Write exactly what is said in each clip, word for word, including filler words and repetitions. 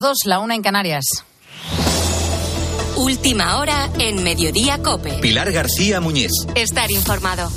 Dos, la una en Canarias. Última hora en Mediodía COPE. Pilar García Muñiz. Estar informado.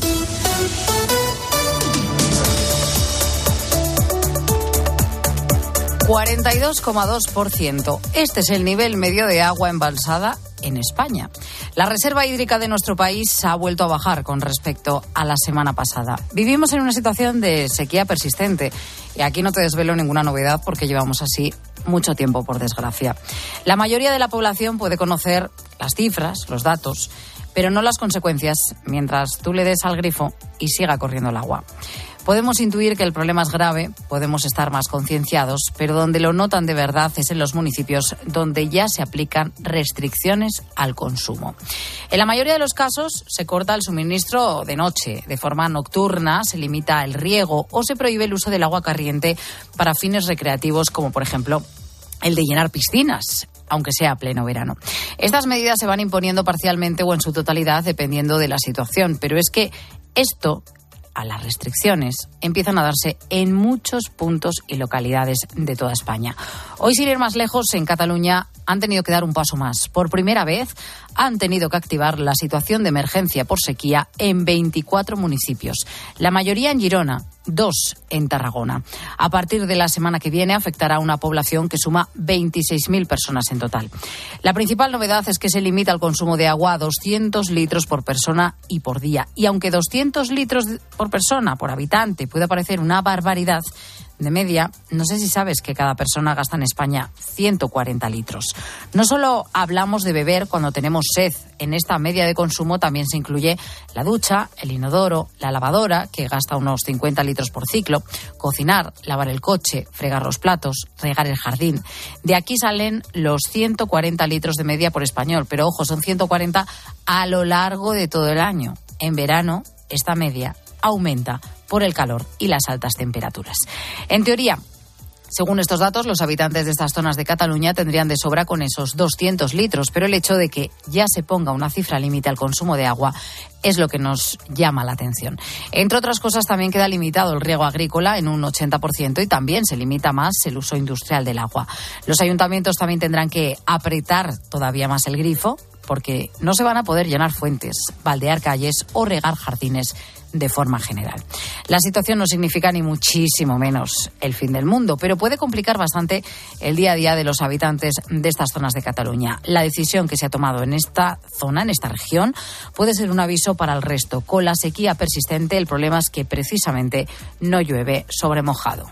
cuarenta y dos coma dos por ciento. Este es el nivel medio de agua embalsada en España. La reserva hídrica de nuestro país ha vuelto a bajar con respecto a la semana pasada. Vivimos en una situación de sequía persistente y aquí no te desvelo ninguna novedad porque llevamos así mucho tiempo, por desgracia. La mayoría de la población puede conocer las cifras, los datos, pero no las consecuencias mientras tú le des al grifo y siga corriendo el agua. Podemos intuir que el problema es grave, podemos estar más concienciados, pero donde lo notan de verdad es en los municipios donde ya se aplican restricciones al consumo. En la mayoría de los casos se corta el suministro de noche, de forma nocturna, se limita el riego o se prohíbe el uso del agua corriente para fines recreativos, como por ejemplo el de llenar piscinas, aunque sea a pleno verano. Estas medidas se van imponiendo parcialmente o en su totalidad dependiendo de la situación, pero es que esto, a las restricciones, empiezan a darse en muchos puntos y localidades de toda España. Hoy, sin ir más lejos, en Cataluña han tenido que dar un paso más. Por primera vez han tenido que activar la situación de emergencia por sequía en veinticuatro municipios, la mayoría en Girona, dos en Tarragona. A partir de la semana que viene afectará a una población que suma veintiséis mil personas en total. La principal novedad es que se limita el consumo de agua a doscientos litros por persona y por día. Y aunque doscientos litros por persona, por habitante, puede parecer una barbaridad, de media, no sé si sabes que cada persona gasta en España ciento cuarenta litros. No solo hablamos de beber cuando tenemos sed. En esta media de consumo también se incluye la ducha, el inodoro, la lavadora, que gasta unos cincuenta litros por ciclo, cocinar, lavar el coche, fregar los platos, regar el jardín. De aquí salen los ciento cuarenta litros de media por español, pero ojo, son ciento cuarenta a lo largo de todo el año. En verano, esta media aumenta por el calor y las altas temperaturas. En teoría, según estos datos, los habitantes de estas zonas de Cataluña tendrían de sobra con esos doscientos litros, pero el hecho de que ya se ponga una cifra límite al consumo de agua es lo que nos llama la atención. Entre otras cosas, también queda limitado el riego agrícola en un ochenta por ciento y también se limita más el uso industrial del agua. Los ayuntamientos también tendrán que apretar todavía más el grifo porque no se van a poder llenar fuentes, baldear calles o regar jardines de forma general. La situación no significa ni muchísimo menos el fin del mundo, pero puede complicar bastante el día a día de los habitantes de estas zonas de Cataluña. La decisión que se ha tomado en esta zona, en esta región, puede ser un aviso para el resto. Con la sequía persistente, el problema es que precisamente no llueve sobre mojado.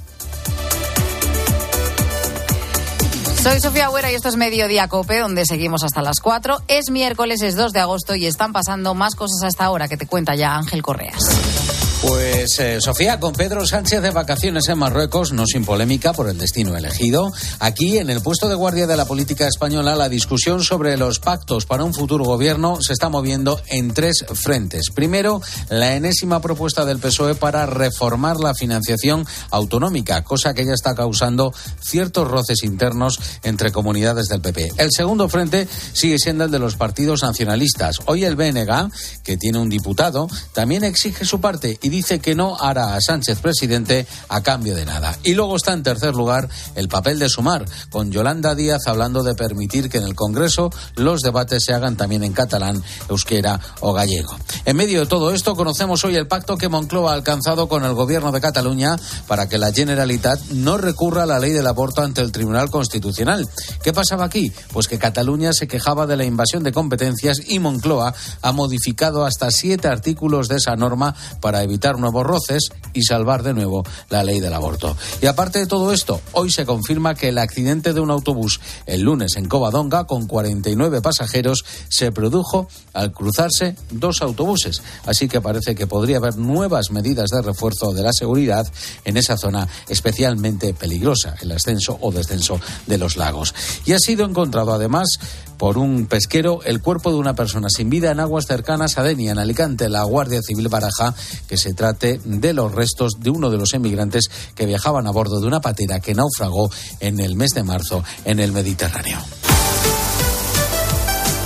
Soy Sofía Agüera y esto es Mediodía COPE, donde seguimos hasta las cuatro. Es miércoles, es dos de agosto y están pasando más cosas a esta hora que te cuenta ya Ángel Correas. Pues, eh, Sofía, con Pedro Sánchez de vacaciones en Marruecos, no sin polémica por el destino elegido. Aquí, en el puesto de guardia de la política española, la discusión sobre los pactos para un futuro gobierno se está moviendo en tres frentes. Primero, la enésima propuesta del P S O E para reformar la financiación autonómica, cosa que ya está causando ciertos roces internos entre comunidades del P P. El segundo frente sigue siendo el de los partidos nacionalistas. Hoy el B N G, que tiene un diputado, también exige su parte y dice que no hará a Sánchez presidente a cambio de nada. Y luego está en tercer lugar el papel de Sumar, con Yolanda Díaz hablando de permitir que en el Congreso los debates se hagan también en catalán, euskera o gallego. En medio de todo esto, conocemos hoy el pacto que Moncloa ha alcanzado con el Gobierno de Cataluña para que la Generalitat no recurra a la ley del aborto ante el Tribunal Constitucional. ¿Qué pasaba aquí? Pues que Cataluña se quejaba de la invasión de competencias y Moncloa ha modificado hasta siete artículos de esa norma para evitar nuevos roces y salvar de nuevo la ley del aborto. Y aparte de todo esto, hoy se confirma que el accidente de un autobús el lunes en Covadonga con cuarenta y nueve pasajeros se produjo al cruzarse dos autobuses. Así que parece que podría haber nuevas medidas de refuerzo de la seguridad en esa zona especialmente peligrosa, el ascenso o descenso de los lagos. Y ha sido encontrado además por un pesquero el cuerpo de una persona sin vida en aguas cercanas a Denia, en Alicante. La Guardia Civil baraja que se trate de los restos de uno de los emigrantes que viajaban a bordo de una patera que naufragó en el mes de marzo en el Mediterráneo.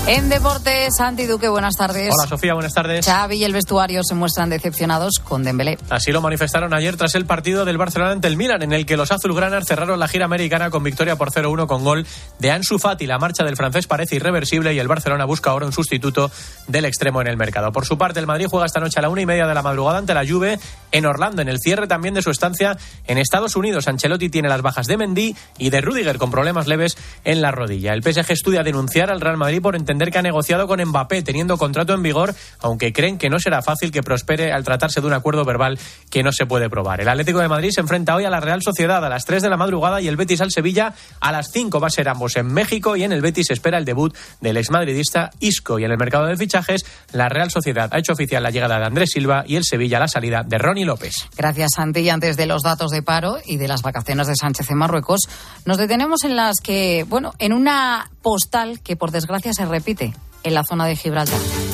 En deportes, Santi Duque, buenas tardes. Hola Sofía, buenas tardes. Xavi y el vestuario se muestran decepcionados con Dembélé. Así lo manifestaron ayer tras el partido del Barcelona ante el Milan, en el que los azulgranas cerraron la gira americana con victoria por cero uno con gol de Ansu Fati. La marcha del francés parece irreversible y el Barcelona busca ahora un sustituto del extremo en el mercado. Por su parte, el Madrid juega esta noche a la una y media de la madrugada ante la Juve en Orlando, en el cierre también de su estancia en Estados Unidos. Ancelotti tiene las bajas de Mendy y de Rüdiger con problemas leves en la rodilla. El P S G estudia denunciar al Real Madrid por entender que ha negociado con Mbappé teniendo contrato en vigor, aunque creen que no será fácil que prospere al tratarse de un acuerdo verbal que no se puede probar. El Atlético de Madrid se enfrenta hoy a la Real Sociedad a las tres de la madrugada y el Betis al Sevilla a las cinco. Va a ser ambos en México y en el Betis se espera el debut del exmadridista Isco. Y en el mercado de fichajes, la Real Sociedad ha hecho oficial la llegada de Andrés Silva y el Sevilla la salida de Ronnie López. Gracias, Santi. Y antes de los datos de paro y de las vacaciones de Sánchez en Marruecos, nos detenemos en las que, bueno, en una postal que por desgracia se repite en la zona de Gibraltar.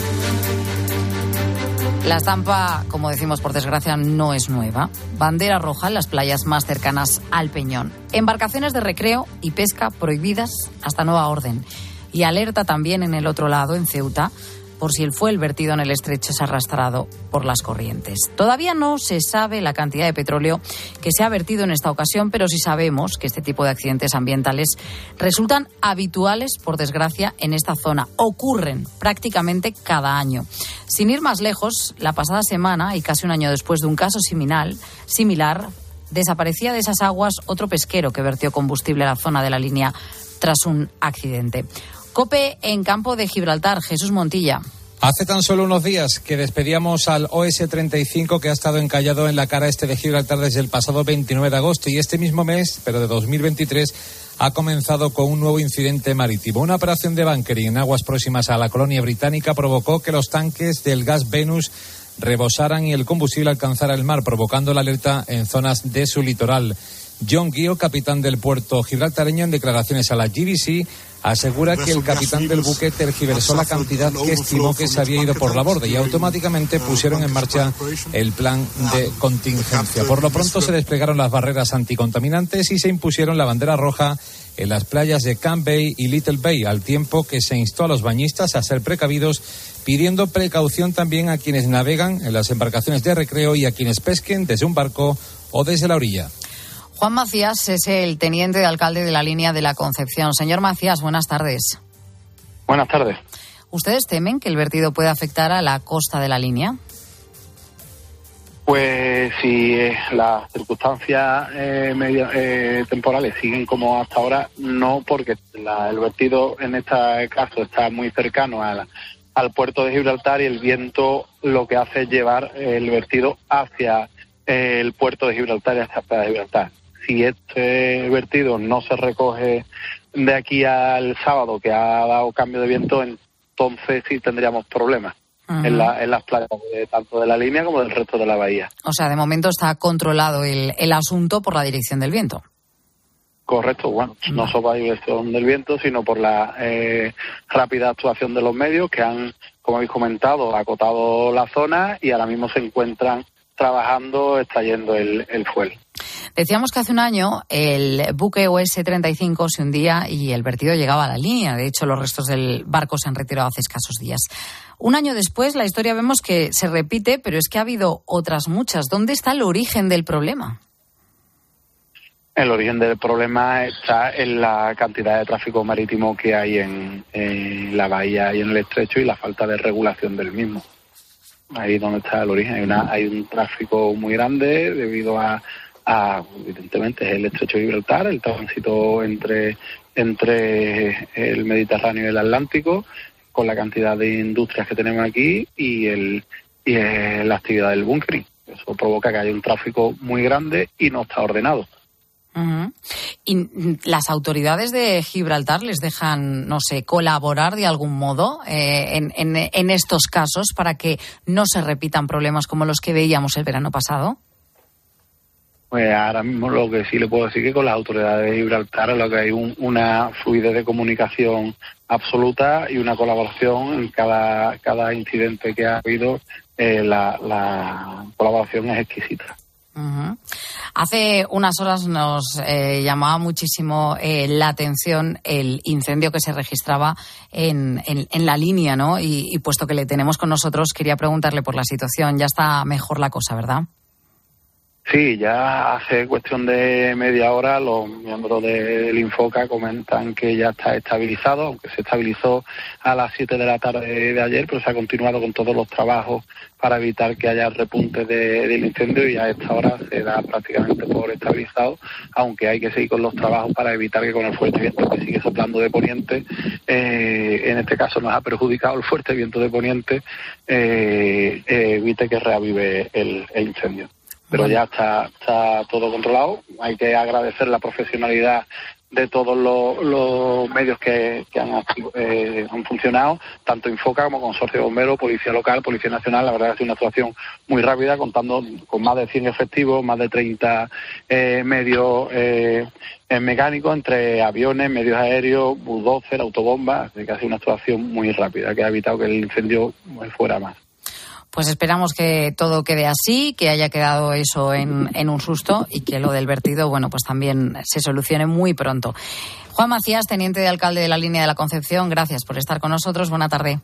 La estampa, como decimos por desgracia, no es nueva. Bandera roja en las playas más cercanas al Peñón. Embarcaciones de recreo y pesca prohibidas hasta nueva orden. Y alerta también en el otro lado, en Ceuta, por si el fuel vertido en el estrecho es arrastrado por las corrientes. Todavía no se sabe la cantidad de petróleo que se ha vertido en esta ocasión, pero sí sabemos que este tipo de accidentes ambientales resultan habituales, por desgracia, en esta zona. Ocurren prácticamente cada año. Sin ir más lejos, la pasada semana, y casi un año después de un caso similar, similar, desaparecía de esas aguas otro pesquero que vertió combustible a la zona de la línea tras un accidente. COPE en campo de Gibraltar, Jesús Montilla. Hace tan solo unos días que despedíamos al O S treinta y cinco que ha estado encallado en la cara este de Gibraltar desde el pasado veintinueve de agosto y este mismo mes, pero de dos mil veintitrés, ha comenzado con un nuevo incidente marítimo. Una operación de bunkering en aguas próximas a la colonia británica provocó que los tanques del gas Venus rebosaran y el combustible alcanzara el mar, provocando la alerta en zonas de su litoral. John Guio, capitán del puerto gibraltareño, en declaraciones a la G B C, asegura que el capitán del buque tergiversó la cantidad que estimó que se había ido por la borda y automáticamente pusieron en marcha el plan de contingencia. Por lo pronto se desplegaron las barreras anticontaminantes y se impusieron la bandera roja en las playas de Camp Bay y Little Bay, al tiempo que se instó a los bañistas a ser precavidos, pidiendo precaución también a quienes navegan en las embarcaciones de recreo y a quienes pesquen desde un barco o desde la orilla. Juan Macías es el teniente de alcalde de la línea de la Concepción. Señor Macías, buenas tardes. Buenas tardes. ¿Ustedes temen que el vertido pueda afectar a la costa de la línea? Pues si eh, las circunstancias eh, medio, eh, temporales siguen como hasta ahora, no, porque la, el vertido en este caso está muy cercano a la, al puerto de Gibraltar y el viento lo que hace es llevar el vertido hacia eh, el puerto de Gibraltar y hacia la playa de Gibraltar. Si este vertido no se recoge de aquí al sábado, que ha dado cambio de viento, entonces sí tendríamos problemas uh-huh. en, la, en las playas, de, tanto de la línea como del resto de la bahía. O sea, de momento está controlado el, el asunto por la dirección del viento. Correcto, bueno, uh-huh. no solo por la dirección del viento, sino por la eh, rápida actuación de los medios que han, como habéis comentado, acotado la zona y ahora mismo se encuentran trabajando, extrayendo el, el fuel. Decíamos que hace un año el buque O S treinta y cinco se hundía y el vertido llegaba a la línea. De hecho, los restos del barco se han retirado hace escasos días. Un año después, la historia vemos que se repite, pero es que ha habido otras muchas. ¿Dónde está el origen del problema? El origen del problema está en la cantidad de tráfico marítimo que hay en, en la bahía y en el estrecho y la falta de regulación del mismo. Ahí es donde está el origen. Hay, una, hay un tráfico muy grande debido a, a, evidentemente, el estrecho de Gibraltar, el tránsito entre, entre el Mediterráneo y el Atlántico, con la cantidad de industrias que tenemos aquí y, el, y el, la actividad del bunkering. Eso provoca que haya un tráfico muy grande y no está ordenado. Uh-huh. ¿Y las autoridades de Gibraltar les dejan, no sé, colaborar de algún modo eh, en, en, en estos casos para que no se repitan problemas como los que veíamos el verano pasado? Pues ahora mismo lo que sí le puedo decir que con las autoridades de Gibraltar lo que hay un, una fluidez de comunicación absoluta y una colaboración en cada, cada incidente que ha habido. Eh, la, la colaboración es exquisita. Uh-huh. Hace unas horas nos eh, llamaba muchísimo eh, la atención el incendio que se registraba en, en, en la línea, ¿no? Y, y puesto que le tenemos con nosotros, quería preguntarle por la situación. Ya está mejor la cosa, ¿verdad? Sí, ya hace cuestión de media hora los miembros del Infoca comentan que ya está estabilizado, aunque se estabilizó a las siete de la tarde de ayer, pero se ha continuado con todos los trabajos para evitar que haya repunte de, del incendio y a esta hora se da prácticamente por estabilizado, aunque hay que seguir con los trabajos para evitar que con el fuerte viento que sigue soplando de poniente, eh, en este caso nos ha perjudicado el fuerte viento de poniente, eh, eh, evite que reavive el, el incendio. Pero ya está, está todo controlado. Hay que agradecer la profesionalidad de todos los, los medios que, que han, eh, han funcionado, tanto Infoca como Consorcio de Bomberos, Policía Local, Policía Nacional. La verdad es que ha sido una actuación muy rápida, contando con más de cien efectivos, más de treinta eh, medios eh, mecánicos, entre aviones, medios aéreos, bulldozer, autobombas. Así que ha sido una actuación muy rápida, que ha evitado que el incendio fuera más. Pues esperamos que todo quede así, que haya quedado eso en, en un susto y que lo del vertido, bueno, pues también se solucione muy pronto. Juan Macías, teniente de alcalde de la Línea de la Concepción, gracias por estar con nosotros. Buena tarde.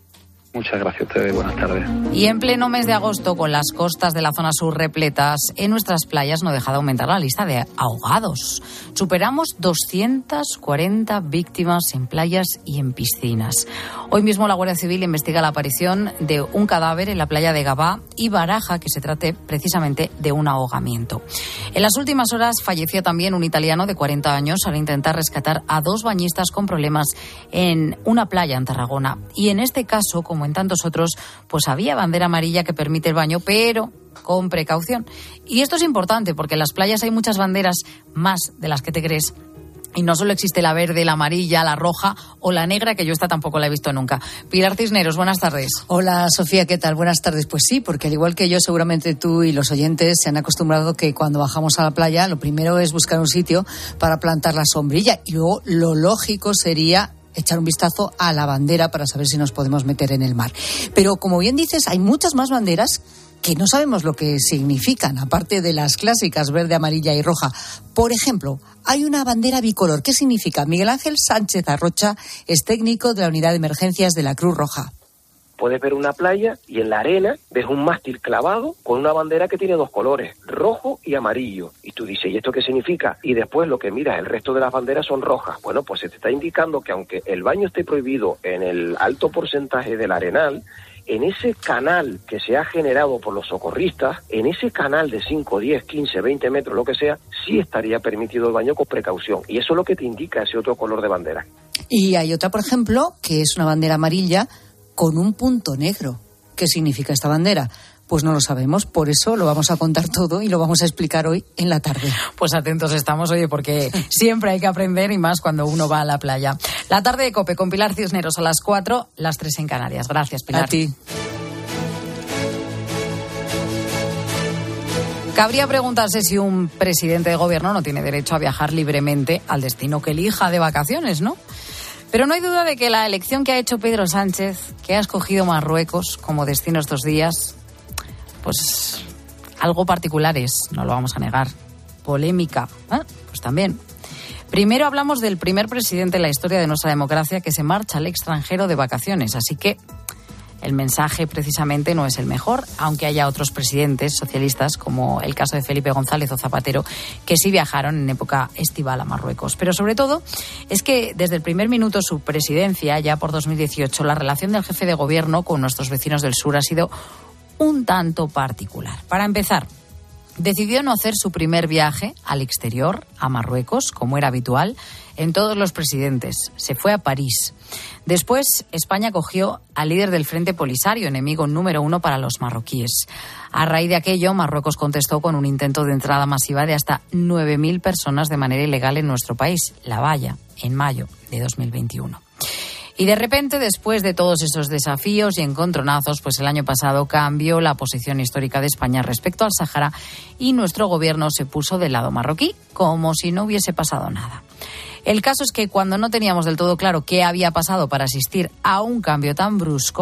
Muchas gracias a ustedes, buenas tardes. Y en pleno mes de agosto, con las costas de la zona sur repletas, en nuestras playas no deja de aumentar la lista de ahogados. Superamos doscientas cuarenta víctimas en playas y en piscinas. Hoy mismo la Guardia Civil investiga la aparición de un cadáver en la playa de Gabá y baraja que se trate precisamente de un ahogamiento. En las últimas horas falleció también un italiano de cuarenta años al intentar rescatar a dos bañistas con problemas en una playa en Tarragona. Y en este caso, como en tantos otros, pues había bandera amarilla que permite el baño, pero con precaución. Y esto es importante porque en las playas hay muchas banderas, más de las que te crees. Y no solo existe la verde, la amarilla, la roja o la negra, que yo esta tampoco la he visto nunca. Pilar Cisneros, buenas tardes. Hola, Sofía, ¿qué tal? Buenas tardes. Pues sí, porque al igual que yo, seguramente tú y los oyentes se han acostumbrado que cuando bajamos a la playa, lo primero es buscar un sitio para plantar la sombrilla. Y luego lo lógico sería echar un vistazo a la bandera para saber si nos podemos meter en el mar. Pero como bien dices, hay muchas más banderas que no sabemos lo que significan, aparte de las clásicas verde, amarilla y roja. Por ejemplo, hay una bandera bicolor. ¿Qué significa? Miguel Ángel Sánchez Arrocha es técnico de la Unidad de Emergencias de la Cruz Roja. Puedes ver una playa y en la arena ves un mástil clavado con una bandera que tiene dos colores, rojo y amarillo. Y tú dices, ¿y esto qué significa? Y después lo que miras, el resto de las banderas son rojas. Bueno, pues se te está indicando que aunque el baño esté prohibido en el alto porcentaje del arenal, en ese canal que se ha generado por los socorristas, en ese canal de cinco, diez, quince, veinte metros, lo que sea, sí estaría permitido el baño con precaución. Y eso es lo que te indica ese otro color de bandera. Y hay otra, por ejemplo, que es una bandera amarilla con un punto negro. ¿Qué significa esta bandera? Pues no lo sabemos, por eso lo vamos a contar todo y lo vamos a explicar hoy en la tarde. Pues atentos estamos, oye, porque siempre hay que aprender y más cuando uno va a la playa. La tarde de COPE con Pilar Cisneros a las cuatro, las tres en Canarias. Gracias, Pilar. A ti. Cabría preguntarse si un presidente de gobierno no tiene derecho a viajar libremente al destino que elija de vacaciones, ¿no? Pero no hay duda de que la elección que ha hecho Pedro Sánchez, que ha escogido Marruecos como destino estos días, pues algo particular es, no lo vamos a negar. Polémica, ¿eh? Pues también. Primero hablamos del primer presidente en la historia de nuestra democracia que se marcha al extranjero de vacaciones, así que el mensaje precisamente no es el mejor, aunque haya otros presidentes socialistas, como el caso de Felipe González o Zapatero, que sí viajaron en época estival a Marruecos. Pero sobre todo es que desde el primer minuto de su presidencia, ya por dos mil dieciocho, la relación del jefe de gobierno con nuestros vecinos del sur ha sido un tanto particular. Para empezar, decidió no hacer su primer viaje al exterior, a Marruecos, como era habitual en todos los presidentes. Se fue a París. Después, España cogió al líder del Frente Polisario, enemigo número uno para los marroquíes. A raíz de aquello, Marruecos contestó con un intento de entrada masiva de hasta nueve mil personas de manera ilegal en nuestro país, La Valla, en mayo de dos mil veintiuno. Y de repente, después de todos esos desafíos y encontronazos, pues el año pasado cambió la posición histórica de España respecto al Sáhara y nuestro gobierno se puso del lado marroquí, como si no hubiese pasado nada. El caso es que cuando no teníamos del todo claro qué había pasado para asistir a un cambio tan brusco,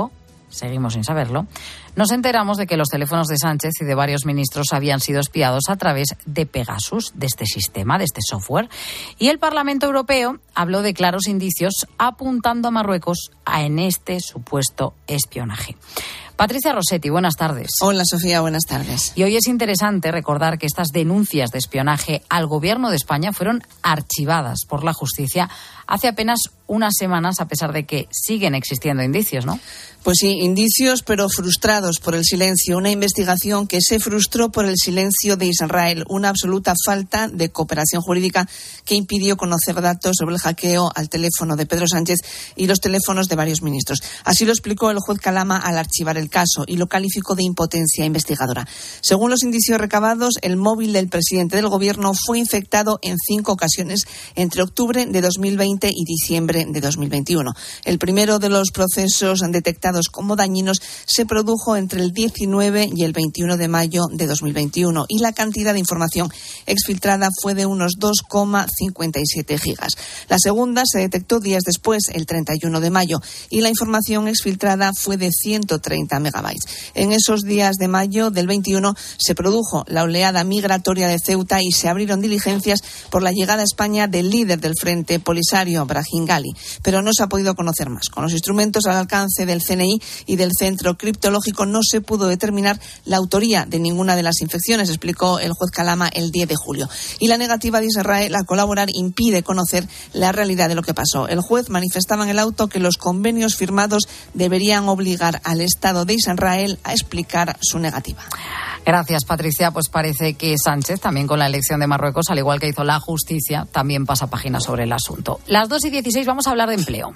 seguimos sin saberlo, nos enteramos de que los teléfonos de Sánchez y de varios ministros habían sido espiados a través de Pegasus, de este sistema, de este software. Y el Parlamento Europeo habló de claros indicios apuntando a Marruecos en este supuesto espionaje. Patricia Rossetti, buenas tardes. Hola, Sofía, buenas tardes. Y hoy es interesante recordar que estas denuncias de espionaje al Gobierno de España fueron archivadas por la justicia hace apenas unas semanas, a pesar de que siguen existiendo indicios, ¿no? Pues sí, indicios, pero frustrados por el silencio. Una investigación que se frustró por el silencio de Israel. Una absoluta falta de cooperación jurídica que impidió conocer datos sobre el hackeo al teléfono de Pedro Sánchez y los teléfonos de varios ministros. Así lo explicó el juez Calama al archivar el caso y lo calificó de impotencia investigadora. Según los indicios recabados, el móvil del presidente del Gobierno fue infectado en cinco ocasiones entre octubre de dos mil veinte y diciembre de dos mil veintiuno. El primero de los procesos detectados como dañinos se produjo entre el diecinueve y el veintiuno de mayo de dos mil veintiuno y la cantidad de información exfiltrada fue de unos dos coma cincuenta y siete gigas. La segunda se detectó días después, el treinta y uno de mayo, y la información exfiltrada fue de ciento treinta megabytes. En esos días de mayo del veintiuno se produjo la oleada migratoria de Ceuta y se abrieron diligencias por la llegada a España del líder del Frente Polisario, Brahim Ghali, pero no se ha podido conocer más. Con los instrumentos al alcance del C N I y del Centro Criptológico no se pudo determinar la autoría de ninguna de las infecciones, explicó el juez Calama el diez de julio. Y la negativa de Israel a colaborar impide conocer la realidad de lo que pasó. El juez manifestaba en el auto que los convenios firmados deberían obligar al Estado de Israel a explicar su negativa. Gracias, Patricia. Pues parece que Sánchez, también con la elección de Marruecos, al igual que hizo la justicia, también pasa página sobre el asunto. Las dos y dieciséis vamos a hablar de empleo.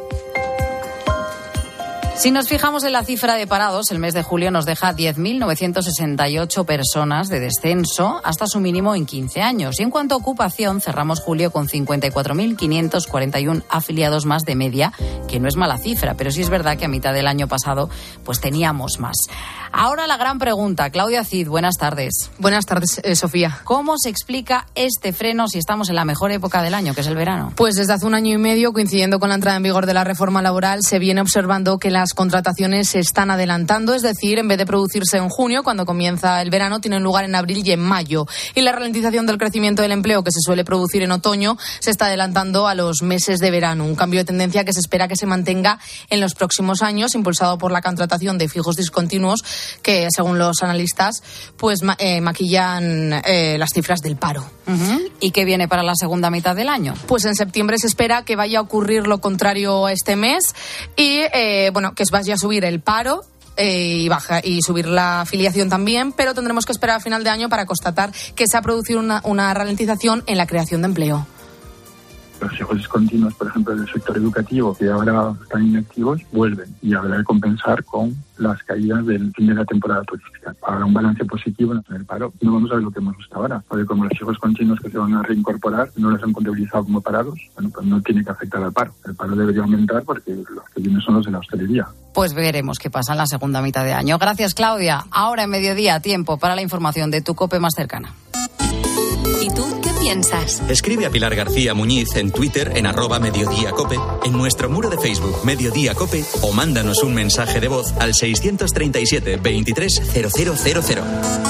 Si nos fijamos en la cifra de parados, el mes de julio nos deja diez mil novecientas sesenta y ocho personas de descenso hasta su mínimo en quince años. Y en cuanto a ocupación, cerramos julio con cincuenta y cuatro mil quinientos cuarenta y uno afiliados más de media, que no es mala cifra, pero sí es verdad que a mitad del año pasado pues teníamos más. Ahora la gran pregunta. Claudia Cid, buenas tardes. Buenas tardes, eh, Sofía. ¿Cómo se explica este freno si estamos en la mejor época del año, que es el verano? Pues desde hace un año y medio, coincidiendo con la entrada en vigor de la reforma laboral, se viene observando que las contrataciones se están adelantando, es decir, en vez de producirse en junio, cuando comienza el verano, tienen lugar en abril y en mayo. Y la ralentización del crecimiento del empleo, que se suele producir en otoño, se está adelantando a los meses de verano. Un cambio de tendencia que se espera que se mantenga en los próximos años, impulsado por la contratación de fijos discontinuos, que, según los analistas, pues eh, maquillan eh, las cifras del paro. Uh-huh. ¿Y qué viene para la segunda mitad del año? Pues en septiembre se espera que vaya a ocurrir lo contrario a este mes y, eh, bueno, que vaya a subir el paro eh, y baja y subir la afiliación también, pero tendremos que esperar a final de año para constatar que se ha producido una, una ralentización en la creación de empleo. Los fijos discontinuos, por ejemplo, del sector educativo, que ahora están inactivos, vuelven y habrá que compensar con las caídas del fin de la temporada turística. Para un balance positivo en el paro, no vamos a ver lo que hemos visto ahora, porque como los fijos continuos que se van a reincorporar no los han contabilizado como parados, bueno, pues no tiene que afectar al paro. El paro debería aumentar porque los que vienen son los de la hostelería. Pues veremos qué pasa en la segunda mitad de año. Gracias, Claudia. Ahora en mediodía, tiempo para la información de tu COPE más cercana. ¿Y tú qué piensas? Escribe a Pilar García Muñiz en Twitter en arroba Mediodía Cope, en nuestro muro de Facebook Mediodía Cope o mándanos un mensaje de voz al seiscientos treinta y siete veintitrés cero cero cero cero.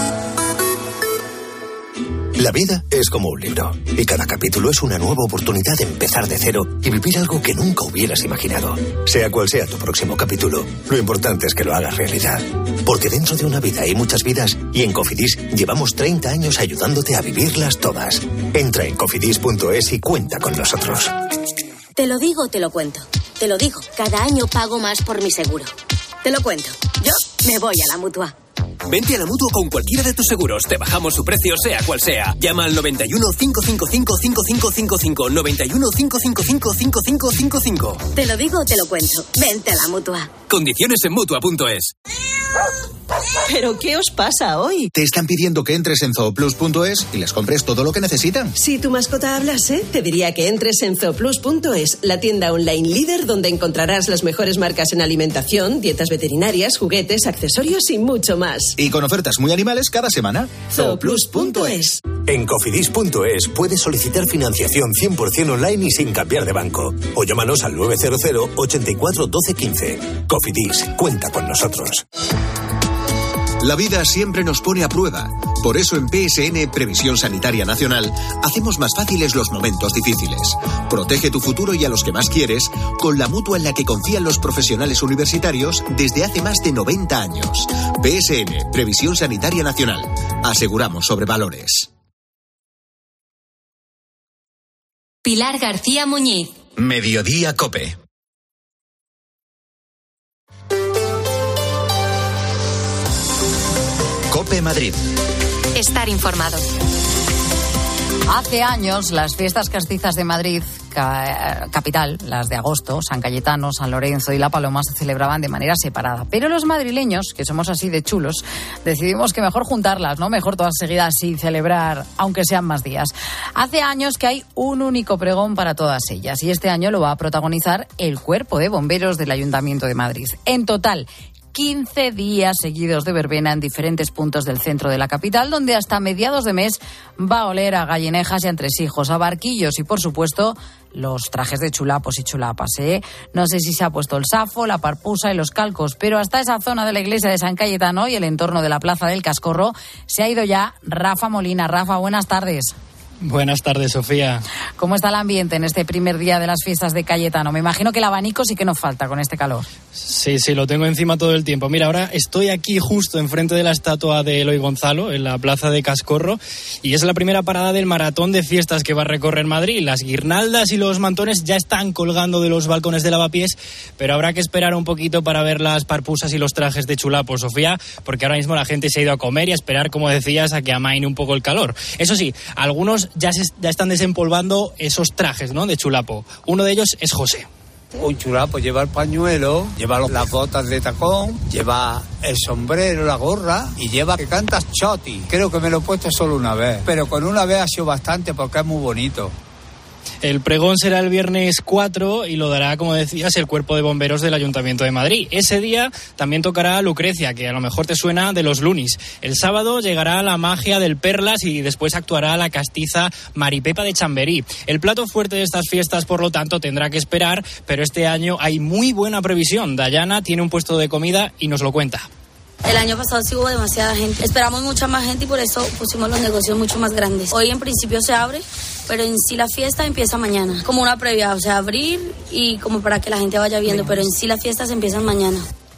La vida es como un libro y cada capítulo es una nueva oportunidad de empezar de cero y vivir algo que nunca hubieras imaginado. Sea cual sea tu próximo capítulo, lo importante es que lo hagas realidad. Porque dentro de una vida hay muchas vidas y en Cofidis llevamos treinta años ayudándote a vivirlas todas. Entra en cofidis punto es y cuenta con nosotros. Te lo digo, te lo cuento. Te lo digo, cada año pago más por mi seguro. Te lo cuento. Yo me voy a la Mutua. Vente a la Mutua con cualquiera de tus seguros. Te bajamos su precio, sea cual sea. Llama al noventa y uno, cinco cinco cinco, cinco cinco cinco cinco. noventa y uno, cinco cinco cinco, cinco cinco cinco cinco. Te lo digo, te lo cuento. Vente a la Mutua. Condiciones en Mutua punto es. ¿Pero qué os pasa hoy? Te están pidiendo que entres en zooplus punto es y les compres todo lo que necesitan. Si tu mascota hablase, te diría que entres en zooplus punto es, la tienda online líder donde encontrarás las mejores marcas en alimentación, dietas veterinarias, juguetes, accesorios y mucho más. Y con ofertas muy animales cada semana. zooplus punto es. En cofidis punto es puedes solicitar financiación cien por ciento online y sin cambiar de banco. O llámanos al nueve cero cero, ochenta y cuatro, doce, quince. Cofidis, cuenta con nosotros. La vida siempre nos pone a prueba. Por eso en P S N Previsión Sanitaria Nacional hacemos más fáciles los momentos difíciles. Protege tu futuro y a los que más quieres con la mutua en la que confían los profesionales universitarios desde hace más de noventa años. P S N Previsión Sanitaria Nacional. Aseguramos sobre valores. Pilar García Muñiz. Mediodía COPE. COPE Madrid. Estar informado. Hace años, las fiestas castizas de Madrid, ca- capital, las de agosto, San Cayetano, San Lorenzo y La Paloma, se celebraban de manera separada. Pero los madrileños, que somos así de chulos, decidimos que mejor juntarlas, ¿no? Mejor todas seguidas y celebrar, aunque sean más días. Hace años que hay un único pregón para todas ellas, y este año lo va a protagonizar el Cuerpo de Bomberos del Ayuntamiento de Madrid. En total, quince días seguidos de verbena en diferentes puntos del centro de la capital, donde hasta mediados de mes va a oler a gallinejas y a entresijos, a barquillos y, por supuesto, los trajes de chulapos y chulapas, ¿eh? No sé si se ha puesto el safo, la parpusa y los calcos, pero hasta esa zona de la iglesia de San Cayetano y el entorno de la Plaza del Cascorro se ha ido ya Rafa Molina. Rafa, buenas tardes. Buenas tardes, Sofía. ¿Cómo está el ambiente en este primer día de las fiestas de Cayetano? Me imagino que el abanico sí que nos falta con este calor. Sí, sí, lo tengo encima todo el tiempo. Mira, ahora estoy aquí justo enfrente de la estatua de Eloy Gonzalo, en la Plaza de Cascorro, y es la primera parada del maratón de fiestas que va a recorrer Madrid. Las guirnaldas y los mantones ya están colgando de los balcones de lavapiés, pero habrá que esperar un poquito para ver las parpusas y los trajes de chulapo, Sofía, porque ahora mismo la gente se ha ido a comer y a esperar, como decías, a que amaine un poco el calor. Eso sí, algunos ya, se, ya están desempolvando esos trajes, ¿no?, de chulapo. Uno de ellos es José. Un chulapo lleva el pañuelo, lleva las botas de tacón, lleva el sombrero, la gorra y lleva que cantas choti. Creo que me lo he puesto solo una vez, pero con una vez ha sido bastante porque es muy bonito. El pregón será el viernes cuatro y lo dará, como decías, el Cuerpo de Bomberos del Ayuntamiento de Madrid. Ese día también tocará Lucrecia, que a lo mejor te suena de los Lunis. El sábado llegará la magia del Perlas y después actuará la castiza Maripepa de Chamberí. El plato fuerte de estas fiestas, por lo tanto, tendrá que esperar, pero este año hay muy buena previsión. Dayana tiene un puesto de comida y nos lo cuenta. El año pasado sí hubo demasiada gente. Esperamos mucha más gente y por eso pusimos los negocios mucho más grandes. Hoy en principio se abre, pero en sí la fiesta empieza mañana. Como una previa, o sea, abrir y como para que la gente vaya viendo, pero en sí las fiestas empiezan mañana.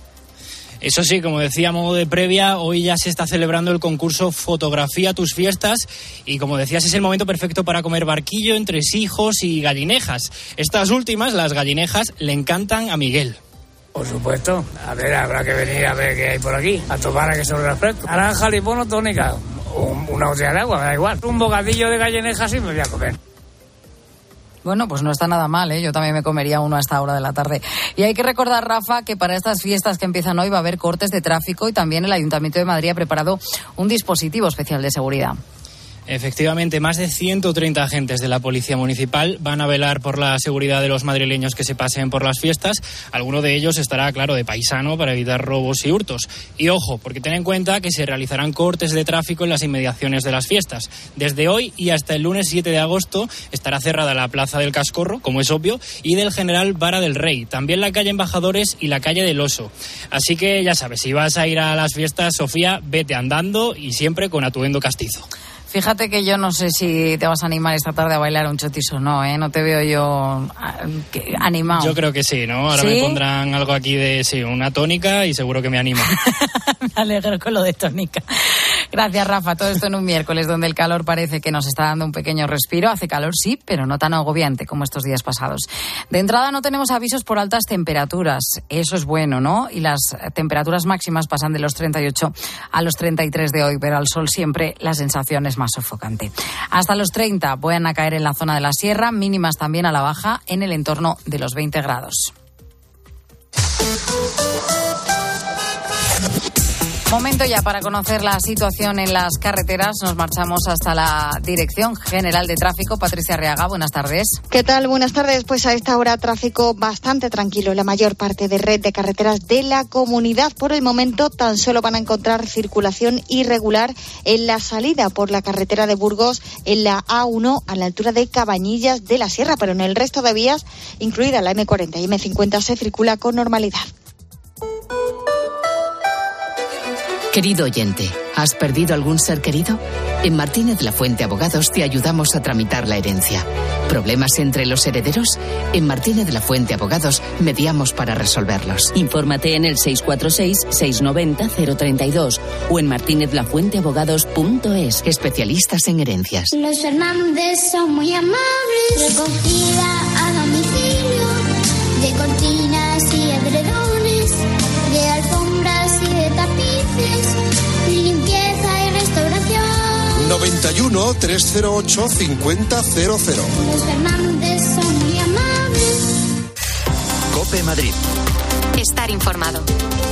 Eso sí, como decía, a modo de previa, hoy ya se está celebrando el concurso Fotografía tus fiestas y, como decías, es el momento perfecto para comer barquillo, entresijos y gallinejas. Estas últimas, las gallinejas, le encantan a Miguel. Por supuesto. A ver, habrá que venir a ver qué hay por aquí. A tomar a que se lo refresco. Naranja, limón o tónica. Un, una botella de agua, me da igual. Un bocadillo de gallinejas y me voy a comer. Bueno, pues no está nada mal, ¿eh? Yo también me comería uno a esta hora de la tarde. Y hay que recordar, Rafa, que para estas fiestas que empiezan hoy va a haber cortes de tráfico y también el Ayuntamiento de Madrid ha preparado un dispositivo especial de seguridad. Efectivamente, más de ciento treinta agentes de la Policía Municipal van a velar por la seguridad de los madrileños que se pasen por las fiestas. Alguno de ellos estará, claro, de paisano para evitar robos y hurtos. Y ojo, porque ten en cuenta que se realizarán cortes de tráfico en las inmediaciones de las fiestas. Desde hoy y hasta el lunes siete de agosto estará cerrada la Plaza del Cascorro, como es obvio, y del General Vara del Rey. También la calle Embajadores y la calle del Oso. Así que ya sabes, si vas a ir a las fiestas, Sofía, vete andando y siempre con atuendo castizo. Fíjate que yo no sé si te vas a animar esta tarde a bailar un chotis o no, ¿eh? No te veo yo animado. Yo creo que sí, ¿no? Ahora ¿sí? Me pondrán algo aquí de, sí, una tónica y seguro que me animo. Me alegro con lo de tónica. Gracias, Rafa. Todo esto en un miércoles donde el calor parece que nos está dando un pequeño respiro. Hace calor, sí, pero no tan agobiante como estos días pasados. De entrada no tenemos avisos por altas temperaturas. Eso es bueno, ¿no? Y las temperaturas máximas pasan de los treinta y ocho a los treinta y tres de hoy, pero al sol siempre la sensación es más sofocante. Hasta los treinta van a caer en la zona de la sierra, mínimas también a la baja en el entorno de los veinte grados. Momento ya para conocer la situación en las carreteras. Nos marchamos hasta la Dirección General de Tráfico. Patricia Arriaga, buenas tardes. ¿Qué tal? Buenas tardes. Pues a esta hora tráfico bastante tranquilo. La mayor parte de red de carreteras de la comunidad. Por el momento tan solo van a encontrar circulación irregular en la salida por la carretera de Burgos, en la A uno a la altura de Cabañillas de la Sierra. Pero en el resto de vías, incluida la eme cuarenta y eme cincuenta, se circula con normalidad. Querido oyente, ¿has perdido algún ser querido? En Martínez La Fuente Abogados te ayudamos a tramitar la herencia. ¿Problemas entre los herederos? En Martínez La Fuente Abogados mediamos para resolverlos. Infórmate en el seis cuatro seis, seis nueve cero, cero tres dos o en martínez la fuente abogados punto es. Especialistas en herencias. Los Fernández son muy amables. Recogida a domicilio de cortinas y edredones, de alfombras y de tapices, limpieza y restauración. noventa y uno, trescientos ocho, cincuenta cero cero. Los Fernández son muy amables. COPE Madrid. Estar informado.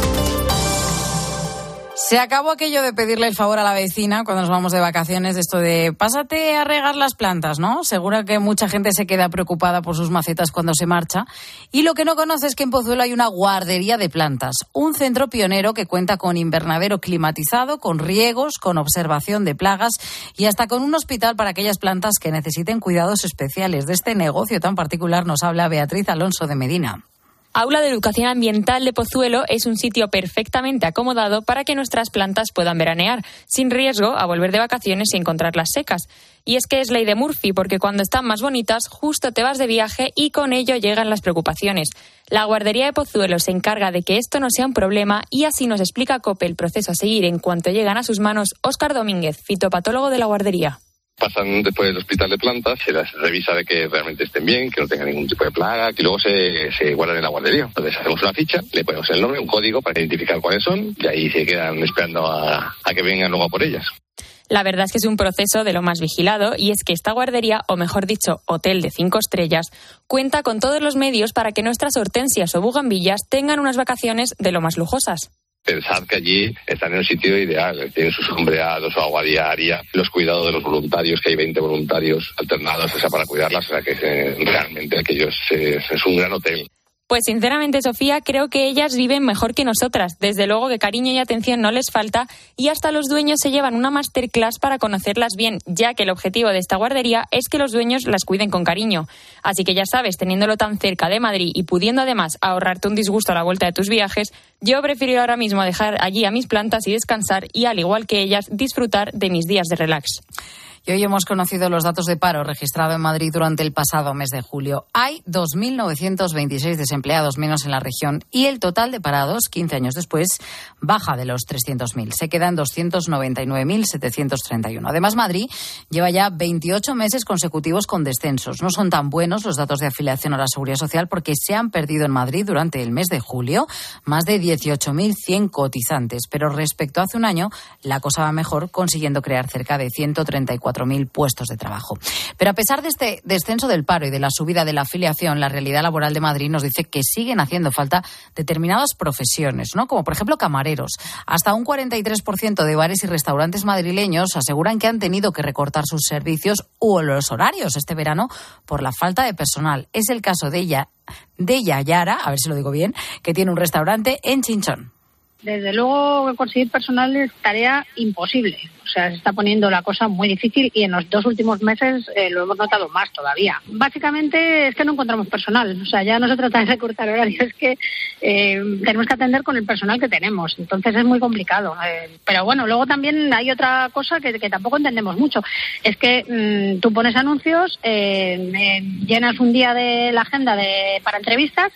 Se acabó aquello de pedirle el favor a la vecina cuando nos vamos de vacaciones, de esto de pásate a regar las plantas, ¿no? Seguro que mucha gente se queda preocupada por sus macetas cuando se marcha. Y lo que no conoce es que en Pozuelo hay una guardería de plantas, un centro pionero que cuenta con invernadero climatizado, con riegos, con observación de plagas y hasta con un hospital para aquellas plantas que necesiten cuidados especiales. De este negocio tan particular nos habla Beatriz Alonso de Medina. Aula de Educación Ambiental de Pozuelo es un sitio perfectamente acomodado para que nuestras plantas puedan veranear, sin riesgo a volver de vacaciones y encontrarlas secas. Y es que es ley de Murphy, porque cuando están más bonitas, justo te vas de viaje y con ello llegan las preocupaciones. La guardería de Pozuelo se encarga de que esto no sea un problema y así nos explica COPE el proceso a seguir en cuanto llegan a sus manos Óscar Domínguez, fitopatólogo de la guardería. Pasan después del hospital de plantas, se las revisa de que realmente estén bien, que no tengan ningún tipo de plaga, que luego se, se guardan en la guardería. Entonces hacemos una ficha, le ponemos el nombre, un código para identificar cuáles son y ahí se quedan esperando a, a que vengan luego a por ellas. La verdad es que es un proceso de lo más vigilado y es que esta guardería, o mejor dicho, hotel de cinco estrellas, cuenta con todos los medios para que nuestras hortensias o bugambillas tengan unas vacaciones de lo más lujosas. Pensad que allí están en un sitio ideal, tienen su sombreado, su agua diaria, los cuidados de los voluntarios, que hay veinte voluntarios alternados, o sea, para cuidarlas, o sea, que eh, realmente aquello es, es, es un gran hotel. Pues sinceramente, Sofía, creo que ellas viven mejor que nosotras. Desde luego que cariño y atención no les falta y hasta los dueños se llevan una masterclass para conocerlas bien, ya que el objetivo de esta guardería es que los dueños las cuiden con cariño. Así que ya sabes, teniéndolo tan cerca de Madrid y pudiendo además ahorrarte un disgusto a la vuelta de tus viajes, yo prefiero ahora mismo dejar allí a mis plantas y descansar y, al igual que ellas, disfrutar de mis días de relax. Y hoy hemos conocido los datos de paro registrado en Madrid durante el pasado mes de julio. Hay dos mil novecientos veintiséis desempleados menos en la región y el total de parados, quince años después, baja de los trescientos mil. Se queda en doscientos noventa y nueve mil setecientos treinta y uno. Además, Madrid lleva ya veintiocho meses consecutivos con descensos. No son tan buenos los datos de afiliación a la Seguridad Social porque se han perdido en Madrid durante el mes de julio más de dieciocho mil cien cotizantes. Pero respecto a hace un año, la cosa va mejor, consiguiendo crear cerca de ciento treinta y cuatro mil puestos de trabajo. Pero a pesar de este descenso del paro y de la subida de la afiliación, la realidad laboral de Madrid nos dice que siguen haciendo falta determinadas profesiones, ¿no? Como por ejemplo camareros. Hasta un cuarenta y tres por ciento de bares y restaurantes madrileños aseguran que han tenido que recortar sus servicios o los horarios este verano por la falta de personal. Es el caso de ella, de Yayara, a ver si lo digo bien, que tiene un restaurante en Chinchón. Desde luego, conseguir personal es tarea imposible. O sea, se está poniendo la cosa muy difícil y en los dos últimos meses eh, lo hemos notado más todavía. Básicamente es que no encontramos personal. O sea, ya no se trata de recortar horarios, es que eh, tenemos que atender con el personal que tenemos. Entonces es muy complicado. Eh, pero bueno, luego también hay otra cosa que, que tampoco entendemos mucho. Es que mmm, tú pones anuncios, eh, eh, llenas un día de la agenda de para entrevistas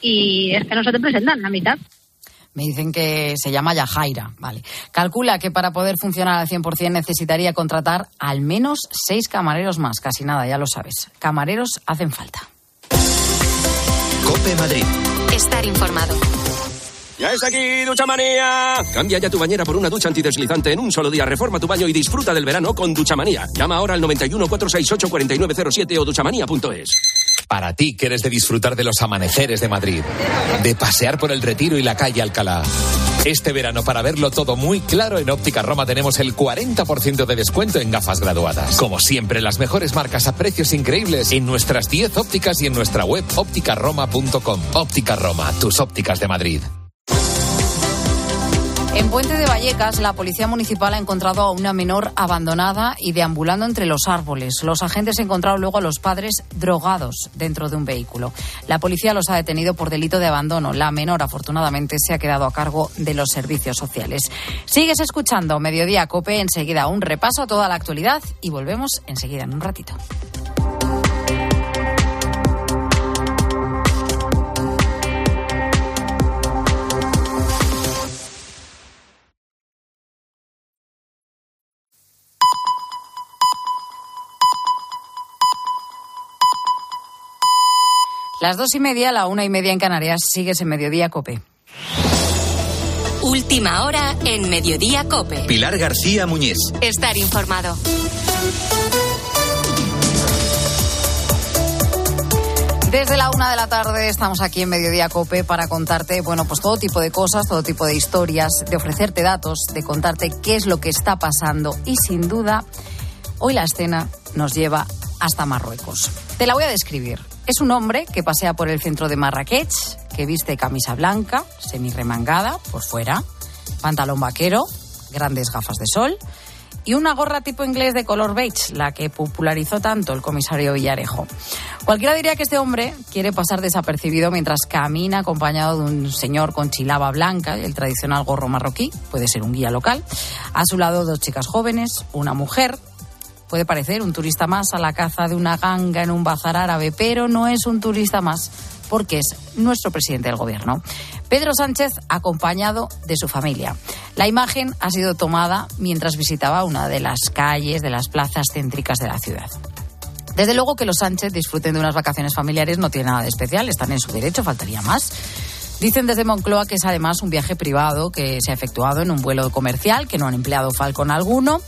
y es que no se te presentan la mitad. Me dicen que se llama Yajaira, vale. Calcula que para poder funcionar al cien por ciento necesitaría contratar al menos seis camareros más. Casi nada, ya lo sabes. Camareros hacen falta. COPE Madrid. Estar informado. ¡Ya está aquí, Duchamanía! Cambia ya tu bañera por una ducha antideslizante en un solo día. Reforma tu baño y disfruta del verano con Duchamanía. Llama ahora al noventa y uno, cuatrocientos sesenta y ocho, cuarenta y nueve cero siete o duchamanía punto es. Para ti, que eres de disfrutar de los amaneceres de Madrid, de pasear por el Retiro y la calle Alcalá, Este verano, para verlo todo muy claro, en Óptica Roma tenemos el cuarenta por ciento de descuento en gafas graduadas. Como siempre, las mejores marcas a precios increíbles en nuestras diez ópticas y en nuestra web óptica roma punto com. Óptica Roma, tus ópticas de Madrid. En Puente de Vallecas, la policía municipal ha encontrado a una menor abandonada y deambulando entre los árboles. Los agentes encontraron luego a los padres drogados dentro de un vehículo. La policía los ha detenido por delito de abandono. La menor, afortunadamente, se ha quedado a cargo de los servicios sociales. Sigues escuchando Mediodía COPE. Enseguida un repaso a toda la actualidad y volvemos enseguida en un ratito. Las dos y media, la una y media en Canarias. Sigues en Mediodía COPE. Última hora en Mediodía COPE. Pilar García Muñiz. Estar informado. Desde la una de la tarde estamos aquí en Mediodía COPE para contarte, bueno, pues todo tipo de cosas, todo tipo de historias, de ofrecerte datos, de contarte qué es lo que está pasando y sin duda hoy la escena nos lleva hasta Marruecos. Te la voy a describir. Es un hombre que pasea por el centro de Marrakech, que viste camisa blanca, semirremangada por fuera, pantalón vaquero, grandes gafas de sol y una gorra tipo inglés de color beige, la que popularizó tanto el comisario Villarejo. Cualquiera diría que este hombre quiere pasar desapercibido mientras camina acompañado de un señor con chilaba blanca y el tradicional gorro marroquí, puede ser un guía local. A su lado dos chicas jóvenes, una mujer. Puede parecer un turista más a la caza de una ganga en un bazar árabe, pero no es un turista más porque es nuestro presidente del gobierno, Pedro Sánchez, acompañado de su familia. La imagen ha sido tomada mientras visitaba una de las calles de las plazas céntricas de la ciudad. Desde luego que los Sánchez disfruten de unas vacaciones familiares no tiene nada de especial, están en su derecho, faltaría más. Dicen desde Moncloa que es además un viaje privado que se ha efectuado en un vuelo comercial, que no han empleado Falcon alguno.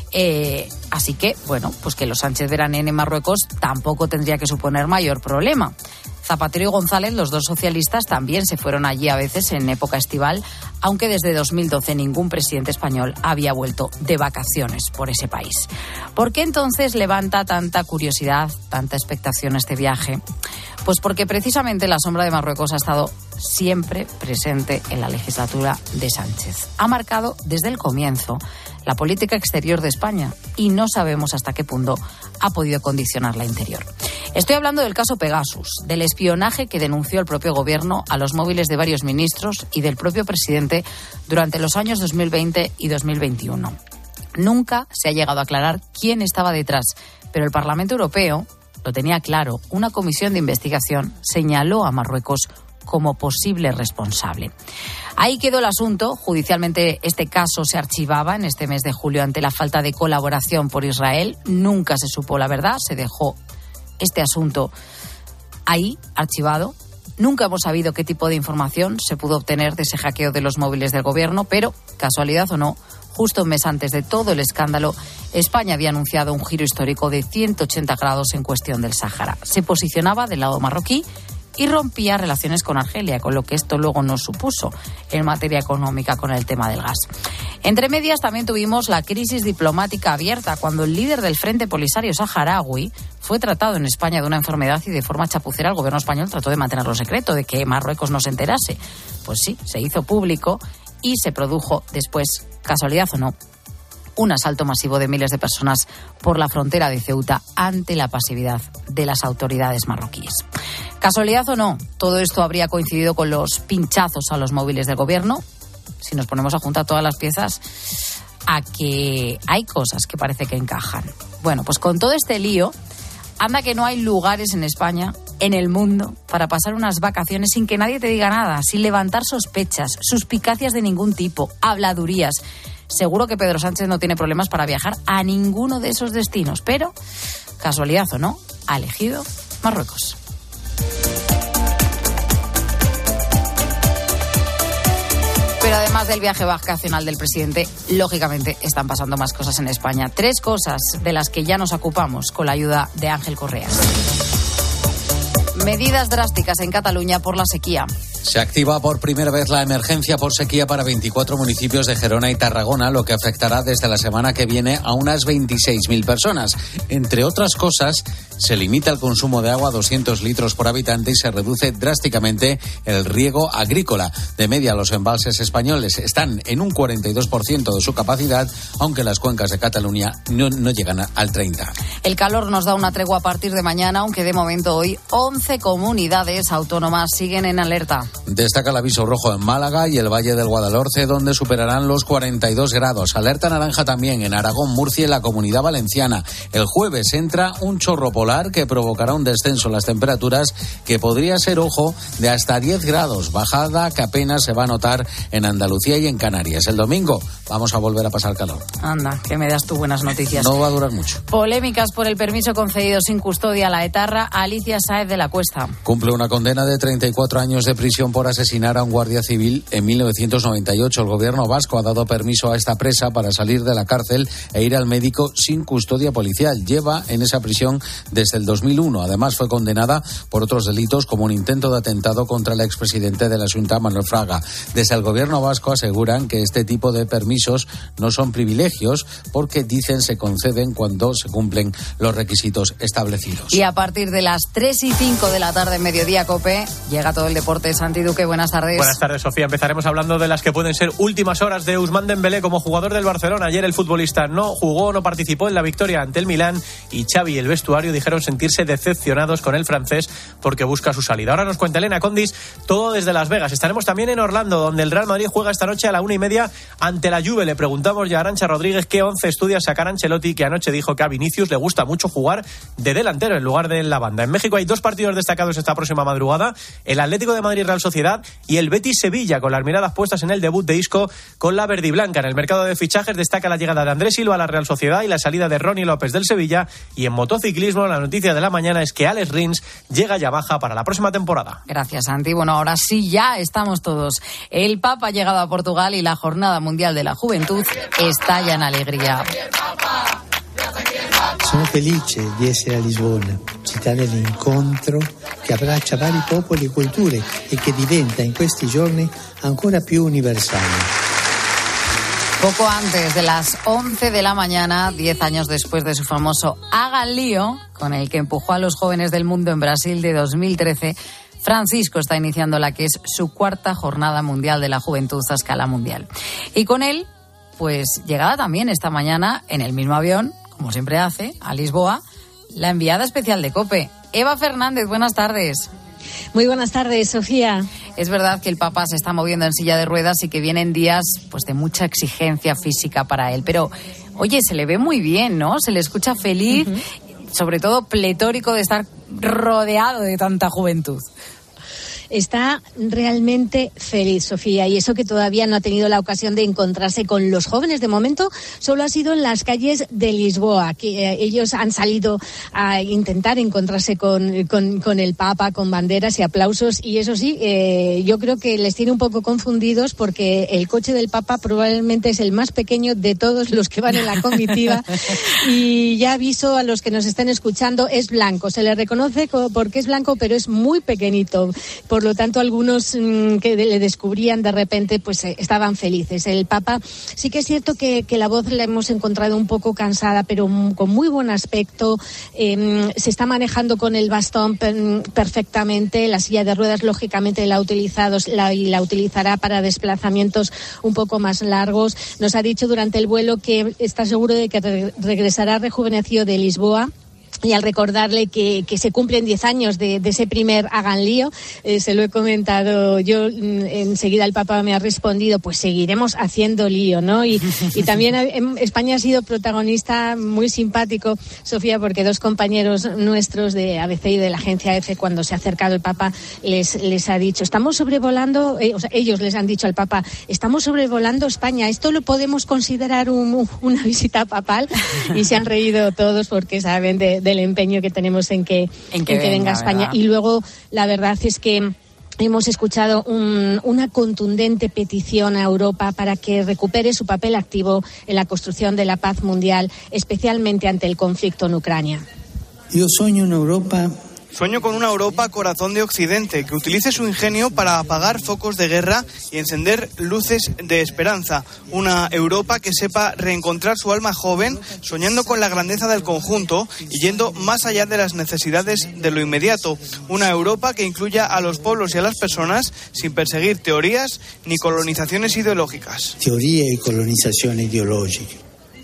Eh, así que, bueno, pues que los Sánchez veraneen en Marruecos tampoco tendría que suponer mayor problema. Zapatero y González, los dos socialistas, también se fueron allí a veces en época estival, aunque desde dos mil doce ningún presidente español había vuelto de vacaciones por ese país. ¿Por qué entonces levanta tanta curiosidad, tanta expectación este viaje? Pues porque precisamente la sombra de Marruecos ha estado siempre presente en la legislatura de Sánchez. Ha marcado desde el comienzo la política exterior de España y no sabemos hasta qué punto ha podido condicionar la interior. Estoy hablando del caso Pegasus, del espionaje que denunció el propio gobierno a los móviles de varios ministros y del propio presidente durante los años dos mil veinte y dos mil veintiuno. Nunca se ha llegado a aclarar quién estaba detrás, pero el Parlamento Europeo lo tenía claro. Una comisión de investigación señaló a Marruecos como posible responsable. Ahí quedó el asunto. Judicialmente este caso se archivaba en este mes de julio ante la falta de colaboración por Israel. Nunca se supo la verdad, se dejó este asunto ahí, archivado. Nunca hemos sabido qué tipo de información se pudo obtener de ese hackeo de los móviles del gobierno, pero, casualidad o no, justo un mes antes de todo el escándalo, España había anunciado un giro histórico de ciento ochenta grados en cuestión del Sáhara. Se posicionaba del lado marroquí y rompía relaciones con Argelia, con lo que esto luego nos supuso en materia económica con el tema del gas. Entre medias también tuvimos la crisis diplomática abierta, cuando el líder del Frente Polisario saharaui fue tratado en España de una enfermedad y de forma chapucera el gobierno español trató de mantenerlo secreto, de que Marruecos no se enterase. Pues sí, se hizo público y se produjo después, casualidad o no, un asalto masivo de miles de personas por la frontera de Ceuta ante la pasividad de las autoridades marroquíes. Casualidad o no, todo esto habría coincidido con los pinchazos a los móviles del gobierno. Si nos ponemos a juntar todas las piezas, a que hay cosas que parece que encajan. Bueno, pues con todo este lío, anda que no hay lugares en España, en el mundo, para pasar unas vacaciones sin que nadie te diga nada, sin levantar sospechas, suspicacias de ningún tipo, habladurías. Seguro que Pedro Sánchez no tiene problemas para viajar a ninguno de esos destinos, pero, casualidad o no, ha elegido Marruecos. Pero además del viaje vacacional del presidente, lógicamente están pasando más cosas en España. Tres cosas de las que ya nos ocupamos con la ayuda de Ángel Correa. Medidas drásticas en Cataluña por la sequía. Se activa por primera vez la emergencia por sequía para veinticuatro municipios de Gerona y Tarragona, lo que afectará desde la semana que viene a unas veintiséis mil personas. Entre otras cosas, se limita el consumo de agua a doscientos litros por habitante y se reduce drásticamente el riego agrícola. De media, los embalses españoles están en un cuarenta y dos por ciento de su capacidad, aunque las cuencas de Cataluña no, no llegan al treinta por ciento. El calor nos da una tregua a partir de mañana, aunque de momento hoy once comunidades autónomas siguen en alerta. Destaca el aviso rojo en Málaga y el Valle del Guadalhorce, donde superarán los cuarenta y dos grados. Alerta naranja también en Aragón, Murcia y la Comunidad Valenciana. El jueves entra un chorro polar que provocará un descenso en las temperaturas que podría ser, ojo, de hasta diez grados, bajada que apenas se va a notar en Andalucía y en Canarias. El domingo vamos a volver a pasar calor. Anda, que me das tú buenas noticias. No va a durar mucho. Polémicas por el permiso concedido sin custodia a la etarra Alicia Sáez de la Cuesta. Cumple una condena de treinta y cuatro años de prisión por asesinar a un guardia civil en mil novecientos noventa y ocho. El gobierno vasco ha dado permiso a esta presa para salir de la cárcel e ir al médico sin custodia policial. Lleva en esa prisión desde el dos mil uno. Además, fue condenada por otros delitos como un intento de atentado contra el expresidente de la Xunta, Manuel Fraga. Desde el gobierno vasco aseguran que este tipo de permisos no son privilegios porque, dicen, se conceden cuando se cumplen los requisitos establecidos. Y a partir de las tres y cinco de la tarde en Mediodía COPE llega todo el deporte. Santi Duque, buenas tardes. Buenas tardes, Sofía. Empezaremos hablando de las que pueden ser últimas horas de Ousmane Dembélé como jugador del Barcelona. Ayer el futbolista no jugó, no participó en la victoria ante el Milán y Xavi y el vestuario dijeron sentirse decepcionados con el francés porque busca su salida. Ahora nos cuenta Elena Condis todo desde Las Vegas. Estaremos también en Orlando, donde el Real Madrid juega esta noche a la una y media ante la Juve. Le preguntamos ya a Arantxa Rodríguez qué once estudia sacar Ancelotti, que anoche dijo que a Vinicius le gusta mucho jugar de delantero en lugar de en la banda. En México hay dos partidos destacados esta próxima madrugada: el Atlético de Madrid Real Sociedad y el Betis Sevilla, con las miradas puestas en el debut de Isco con la verdiblanca. En el mercado de fichajes destaca la llegada de Andrés Silva a la Real Sociedad y la salida de Ronnie López del Sevilla. Y en motociclismo, la noticia de la mañana es que Alex Rins llega a Yamaha para la próxima temporada. Gracias, Santi. Bueno, ahora sí ya estamos todos. El Papa ha llegado a Portugal y la Jornada Mundial de la Juventud estalla en alegría. Sono felice di essere a Lisbona, città dell'incontro che abbraccia vari popoli e culture e che diventa in questi giorni ancora più universale. Poco antes de las once de la mañana, diez años después de su famoso Hagan Lío, con el que empujó a los jóvenes del mundo en Brasil de dos mil trece, Francisco está iniciando la que es su cuarta Jornada Mundial de la Juventud a escala mundial. Y con él, pues llegaba también esta mañana en el mismo avión, como siempre hace, a Lisboa, la enviada especial de COPE, Eva Fernández. Buenas tardes. Muy buenas tardes, Sofía. Es verdad que el Papa se está moviendo en silla de ruedas y que vienen días pues de mucha exigencia física para él. Pero, oye, se le ve muy bien, ¿no? Se le escucha feliz, uh-huh. sobre todo pletórico de estar rodeado de tanta juventud. Está realmente feliz, Sofía, y eso que todavía no ha tenido la ocasión de encontrarse con los jóvenes. De momento solo ha sido en las calles de Lisboa, que eh, ellos han salido a intentar encontrarse con, con, con el Papa, con banderas y aplausos, y eso sí, eh, yo creo que les tiene un poco confundidos porque el coche del Papa probablemente es el más pequeño de todos los que van en la comitiva y ya aviso a los que nos estén escuchando, es blanco, se le reconoce porque es blanco, pero es muy pequeñito. Por lo tanto, algunos mmm, que le descubrían de repente, pues eh, estaban felices. El Papa, sí que es cierto que, que la voz la hemos encontrado un poco cansada, pero m- con muy buen aspecto. Eh, se está manejando con el bastón per- perfectamente. La silla de ruedas, lógicamente, la ha utilizado la, y la utilizará para desplazamientos un poco más largos. Nos ha dicho durante el vuelo que está seguro de que re- regresará rejuvenecido de Lisboa. Y al recordarle que, que se cumplen diez años de, de ese primer Hagan Lío, eh, se lo he comentado yo, enseguida el Papa me ha respondido, pues seguiremos haciendo lío, ¿no? Y, y también en España ha sido protagonista muy simpático, Sofía, porque dos compañeros nuestros de A B C y de la agencia EFE, cuando se ha acercado el Papa, les, les ha dicho, estamos sobrevolando, eh, o sea, ellos les han dicho al Papa, estamos sobrevolando España, ¿esto lo podemos considerar un, una visita papal? Y se han reído todos porque saben de del empeño que tenemos en que, en que, en que venga, venga a España. ¿Verdad? Y luego la verdad es que hemos escuchado un, una contundente petición a Europa para que recupere su papel activo en la construcción de la paz mundial, especialmente ante el conflicto en Ucrania. Yo sogno un'Europa Sueño con una Europa corazón de Occidente, que utilice su ingenio para apagar focos de guerra y encender luces de esperanza. Una Europa que sepa reencontrar su alma joven, soñando con la grandeza del conjunto y yendo más allá de las necesidades de lo inmediato. Una Europa que incluya a los pueblos y a las personas sin perseguir teorías ni colonizaciones ideológicas. Teoría y colonización ideológica.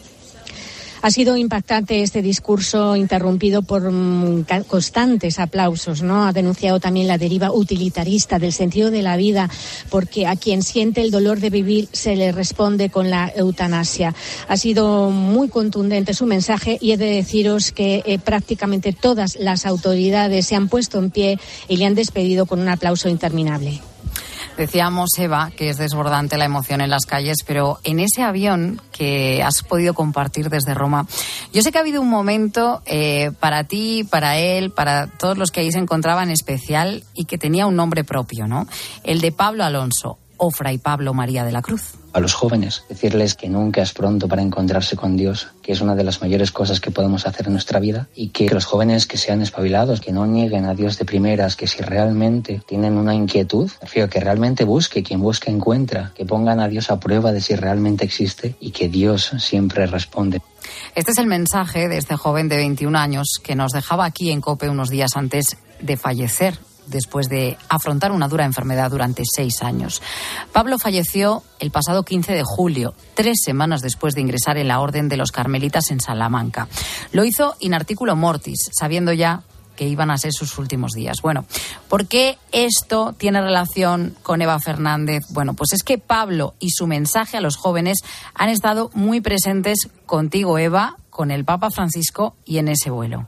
Ha sido impactante este discurso interrumpido por um, constantes aplausos, ¿no? Ha denunciado también la deriva utilitarista del sentido de la vida, porque a quien siente el dolor de vivir se le responde con la eutanasia. Ha sido muy contundente su mensaje y he de deciros que eh, prácticamente todas las autoridades se han puesto en pie y le han despedido con un aplauso interminable. Decíamos, Eva, que es desbordante la emoción en las calles, pero en ese avión que has podido compartir desde Roma, yo sé que ha habido un momento eh, para ti, para él, para todos los que ahí se encontraban especial y que tenía un nombre propio, ¿no? El de Pablo Alonso, o Fray Pablo María de la Cruz. A los jóvenes, decirles que nunca es pronto para encontrarse con Dios, que es una de las mayores cosas que podemos hacer en nuestra vida, y que los jóvenes que sean espabilados, que no nieguen a Dios de primeras, que si realmente tienen una inquietud, prefiero que realmente busque, quien busca encuentra, que pongan a Dios a prueba de si realmente existe y que Dios siempre responde. Este es el mensaje de este joven de veintiún años que nos dejaba aquí en COPE unos días antes de fallecer, después de afrontar una dura enfermedad durante seis años. Pablo falleció el pasado quince de julio, tres semanas después de ingresar en la Orden de los Carmelitas en Salamanca. Lo hizo in articulo mortis, sabiendo ya que iban a ser sus últimos días. Bueno, ¿por qué esto tiene relación con Eva Fernández? Bueno, pues es que Pablo y su mensaje a los jóvenes han estado muy presentes contigo, Eva, con el Papa Francisco y en ese vuelo.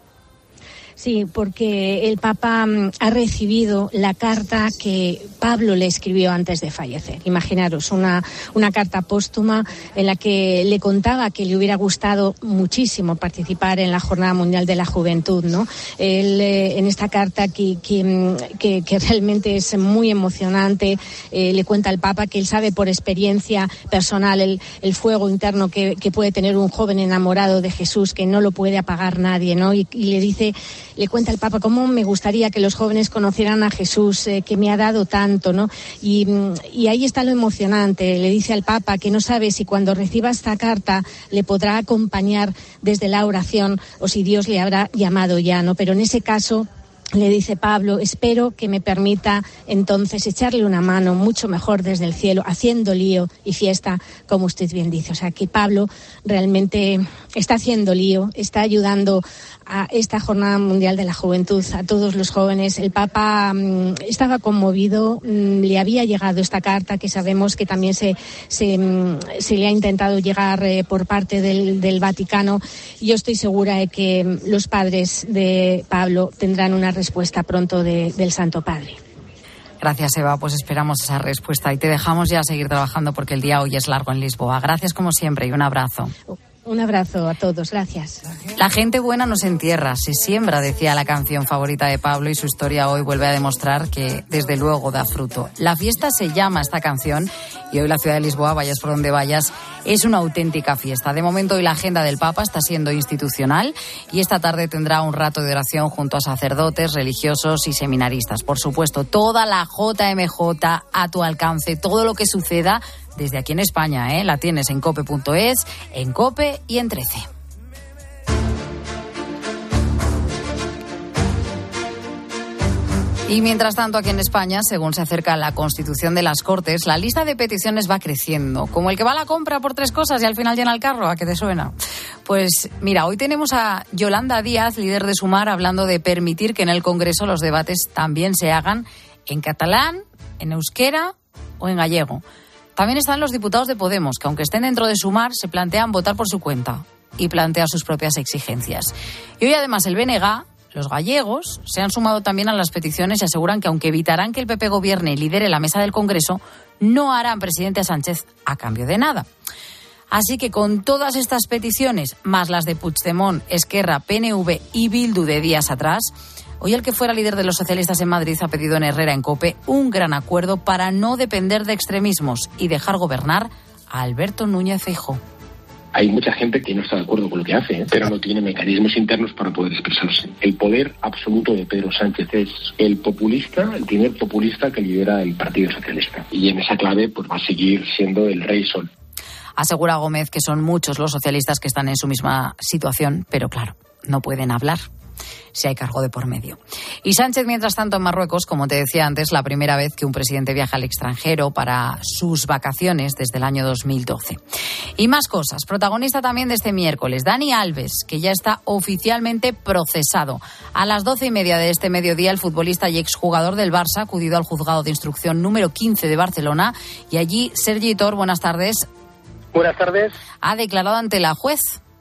Sí, porque el Papa ha recibido la carta que Pablo le escribió antes de fallecer. Imaginaros, una, una carta póstuma en la que le contaba que le hubiera gustado muchísimo participar en la Jornada Mundial de la Juventud, ¿no? Él, eh, en esta carta que, que, que, que realmente es muy emocionante, eh, le cuenta al Papa que él sabe por experiencia personal el, el fuego interno que, que puede tener un joven enamorado de Jesús, que no lo puede apagar nadie, ¿no? Y, y le dice... Le cuenta el Papa cómo me gustaría que los jóvenes conocieran a Jesús, eh, que me ha dado tanto, ¿no? Y, y ahí está lo emocionante. Le dice al Papa que no sabe si cuando reciba esta carta le podrá acompañar desde la oración o si Dios le habrá llamado ya, ¿no? Pero en ese caso... Le dice Pablo, espero que me permita entonces echarle una mano mucho mejor desde el cielo, haciendo lío y fiesta, como usted bien dice. O sea, que Pablo realmente está haciendo lío, está ayudando a esta Jornada Mundial de la Juventud, a todos los jóvenes. El Papa mmm, estaba conmovido, mmm, le había llegado esta carta que sabemos que también se, se, mmm, se le ha intentado llegar eh, por parte del, del Vaticano. Yo estoy segura de que mmm, los padres de Pablo tendrán una respuesta pronto de, del Santo Padre. Gracias, Eva. Pues esperamos esa respuesta y te dejamos ya seguir trabajando porque el día hoy es largo en Lisboa. Gracias como siempre y un abrazo. Un abrazo a todos, gracias. La gente buena no se entierra, se siembra, decía la canción favorita de Pablo, y su historia hoy vuelve a demostrar que desde luego da fruto. La fiesta se llama esta canción y hoy la ciudad de Lisboa, vayas por donde vayas, es una auténtica fiesta. De momento hoy la agenda del Papa está siendo institucional y esta tarde tendrá un rato de oración junto a sacerdotes, religiosos y seminaristas. Por supuesto, toda la J M J a tu alcance, todo lo que suceda desde aquí en España, ¿eh? La tienes en cope punto es, en COPE y en trece. Y mientras tanto, aquí en España, según se acerca la constitución de las Cortes, la lista de peticiones va creciendo. Como el que va a la compra por tres cosas y al final llena el carro, ¿a qué te suena? Pues mira, hoy tenemos a Yolanda Díaz, líder de Sumar, hablando de permitir que en el Congreso los debates también se hagan en catalán, en euskera o en gallego. También están los diputados de Podemos, que aunque estén dentro de Sumar, se plantean votar por su cuenta y plantean sus propias exigencias. Y hoy además el B N G, los gallegos, se han sumado también a las peticiones y aseguran que aunque evitarán que el P P gobierne y lidere la mesa del Congreso, no harán presidente a Sánchez a cambio de nada. Así que con todas estas peticiones, más las de Puigdemont, Esquerra, P N V y Bildu de días atrás, hoy el que fuera líder de los socialistas en Madrid ha pedido en Herrera, en COPE, un gran acuerdo para no depender de extremismos y dejar gobernar a Alberto Núñez Feijóo. Hay mucha gente que no está de acuerdo con lo que hace, ¿eh? pero no tiene mecanismos internos para poder expresarse. El poder absoluto de Pedro Sánchez es el populista, el primer populista que lidera el Partido Socialista. Y en esa clave pues va a seguir siendo el rey sol. Asegura Gómez que son muchos los socialistas que están en su misma situación, pero claro, no pueden hablar si hay cargo de por medio. Y Sánchez, mientras tanto, en Marruecos, como te decía antes, la primera vez que un presidente viaja al extranjero para sus vacaciones desde el año dos mil doce. Y más cosas. Protagonista también de este miércoles, Dani Alves, que ya está oficialmente procesado. A las doce y media de este mediodía, el futbolista y exjugador del Barça ha acudido al juzgado de instrucción número quince de Barcelona y allí Sergi Hitor, buenas tardes. Buenas tardes. Ha declarado ante la juez.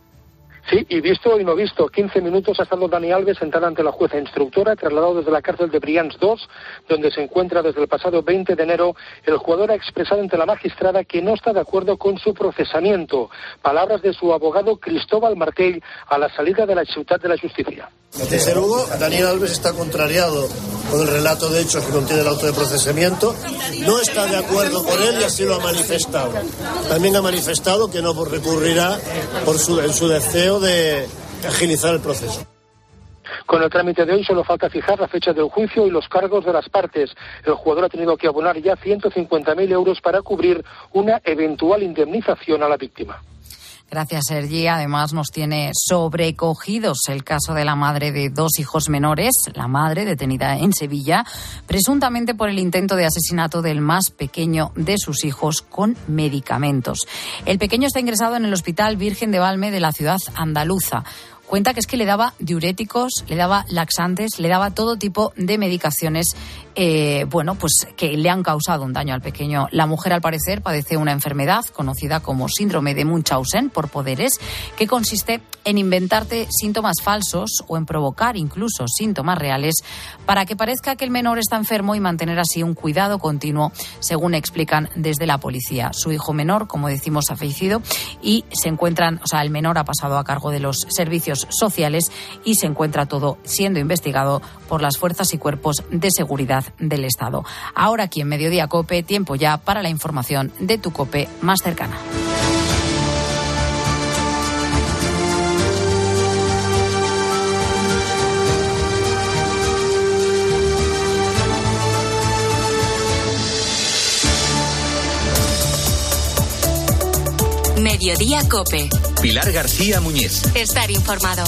Sí, y visto y no visto. quince minutos ha estado Dani Alves sentada ante la jueza instructora, trasladado desde la cárcel de Brians dos, donde se encuentra desde el pasado veinte de enero. El jugador ha expresado ante la magistrada que no está de acuerdo con su procesamiento. Palabras de su abogado Cristóbal Martell a la salida de la Ciutat de la Justicia. Desde luego, Daniel Alves está contrariado con el relato de hechos que contiene el auto de procesamiento. No está de acuerdo con él y así lo ha manifestado. También ha manifestado que no recurrirá por su, en su deseo de agilizar el proceso. Con el trámite de hoy solo falta fijar la fecha del juicio y los cargos de las partes. El jugador ha tenido que abonar ya ciento cincuenta mil euros para cubrir una eventual indemnización a la víctima. Gracias, Sergi. Además, nos tiene sobrecogidos el caso de la madre de dos hijos menores, la madre detenida en Sevilla, presuntamente por el intento de asesinato del más pequeño de sus hijos con medicamentos. El pequeño está ingresado en el Hospital Virgen de Valme de la ciudad andaluza. Cuenta que es que le daba diuréticos, le daba laxantes, le daba todo tipo de medicaciones, eh, bueno, pues que le han causado un daño al pequeño. La mujer, al parecer, padece una enfermedad conocida como síndrome de Munchausen por poderes, que consiste en inventarte síntomas falsos o en provocar incluso síntomas reales para que parezca que el menor está enfermo y mantener así un cuidado continuo, según explican desde la policía. Su hijo menor, como decimos, ha fallecido y se encuentran, o sea, el menor ha pasado a cargo de los servicios sociales y se encuentra todo siendo investigado por las fuerzas y cuerpos de seguridad del Estado. Ahora aquí en Mediodía COPE, tiempo ya para la información de tu COPE más cercana. Mediodía COPE. Pilar García Muñiz. Estar informado.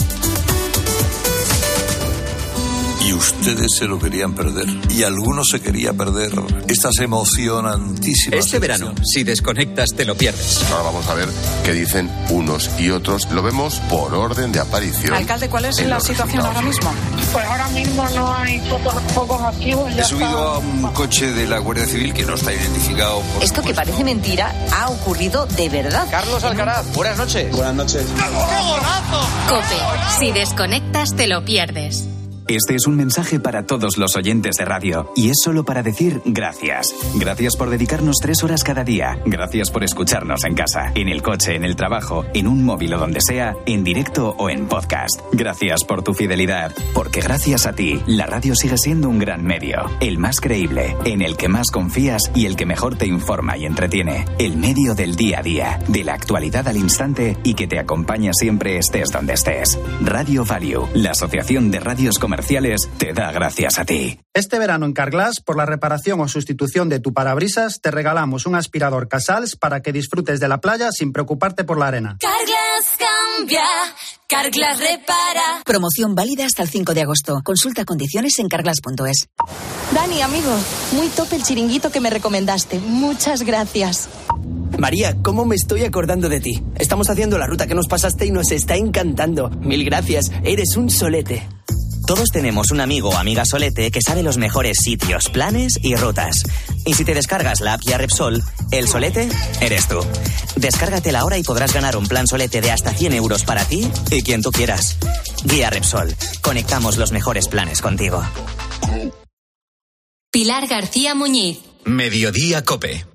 Y ustedes se lo querían perder. Y algunos se quería perder estas emocionantísimas. Este verano, si desconectas, te lo pierdes. Ahora vamos a ver qué dicen unos y otros. Lo vemos por orden de aparición. Alcalde, ¿cuál es la situación ahora mismo? Pues ahora mismo no hay focos, focos activos. He subido a un coche de la Guardia Civil que no está identificado. Por Esto supuesto. Que parece mentira ha ocurrido de verdad. Carlos Alcaraz, buenas noches. Buenas noches. COPE. Si desconectas, te lo pierdes. Este es un mensaje para todos los oyentes de radio y es solo para decir gracias. Gracias por dedicarnos tres horas cada día. Gracias por escucharnos en casa, en el coche, en el trabajo, en un móvil o donde sea, en directo o en podcast. Gracias por tu fidelidad, porque gracias a ti, la radio sigue siendo un gran medio. El más creíble, en el que más confías y el que mejor te informa y entretiene. El medio del día a día, de la actualidad al instante y que te acompaña siempre estés donde estés. Radio Value, la asociación de radios comerciales, te da gracias a ti. Este verano en Carglass, por la reparación o sustitución de tu parabrisas, te regalamos un aspirador Casals para que disfrutes de la playa sin preocuparte por la arena. Carglass cambia, Carglass repara. Promoción válida hasta el cinco de agosto. Consulta condiciones en carglass punto es. Dani, amigo, muy top el chiringuito que me recomendaste. Muchas gracias. María, ¿cómo me estoy acordando de ti? Estamos haciendo la ruta que nos pasaste y nos está encantando. Mil gracias, eres un solete. Todos tenemos un amigo o amiga solete que sabe los mejores sitios, planes y rutas. Y si te descargas la app Guía Repsol, el solete eres tú. Descárgatela ahora y podrás ganar un plan solete de hasta cien euros para ti y quien tú quieras. Guía Repsol. Conectamos los mejores planes contigo. Pilar García Muñiz. Mediodía COPE.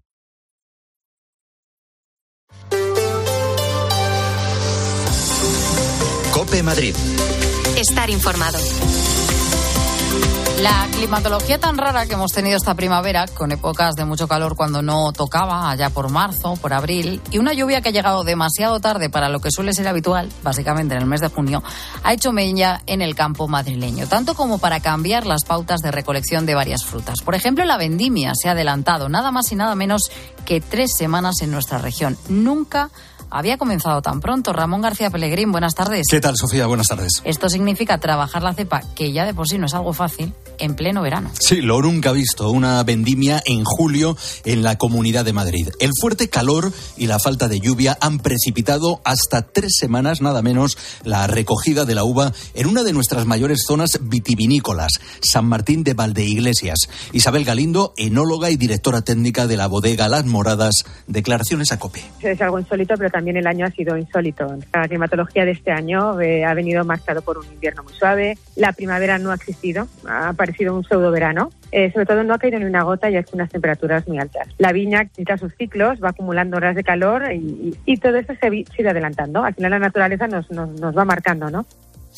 COPE Madrid. Estar informado. La climatología tan rara que hemos tenido esta primavera, con épocas de mucho calor cuando no tocaba, allá por marzo, por abril, y una lluvia que ha llegado demasiado tarde para lo que suele ser habitual, básicamente en el mes de junio, ha hecho mella en el campo madrileño, tanto como para cambiar las pautas de recolección de varias frutas. Por ejemplo, la vendimia se ha adelantado nada más y nada menos que tres semanas en nuestra región. Nunca había comenzado tan pronto. Ramón García Pellegrín, buenas tardes. ¿Qué tal, Sofía? Buenas tardes. Esto significa trabajar la cepa, que ya de por sí no es algo fácil, en pleno verano. Sí, lo nunca visto, una vendimia en julio en la Comunidad de Madrid. El fuerte calor y la falta de lluvia han precipitado hasta tres semanas, nada menos, la recogida de la uva en una de nuestras mayores zonas vitivinícolas, San Martín de Valdeiglesias. Isabel Galindo, enóloga y directora técnica de la bodega Las Moradas, declaraciones a COPE. Es algo insólito, pero también el año ha sido insólito. La climatología de este año eh, ha venido marcado por un invierno muy suave. La primavera no ha existido, ha aparecido un pseudo verano. Eh, sobre todo no ha caído ni una gota y ha hecho unas temperaturas muy altas. La viña quita sus ciclos, va acumulando horas de calor y, y, y todo esto se sigue adelantando. Al final la naturaleza nos, nos, nos va marcando, ¿no?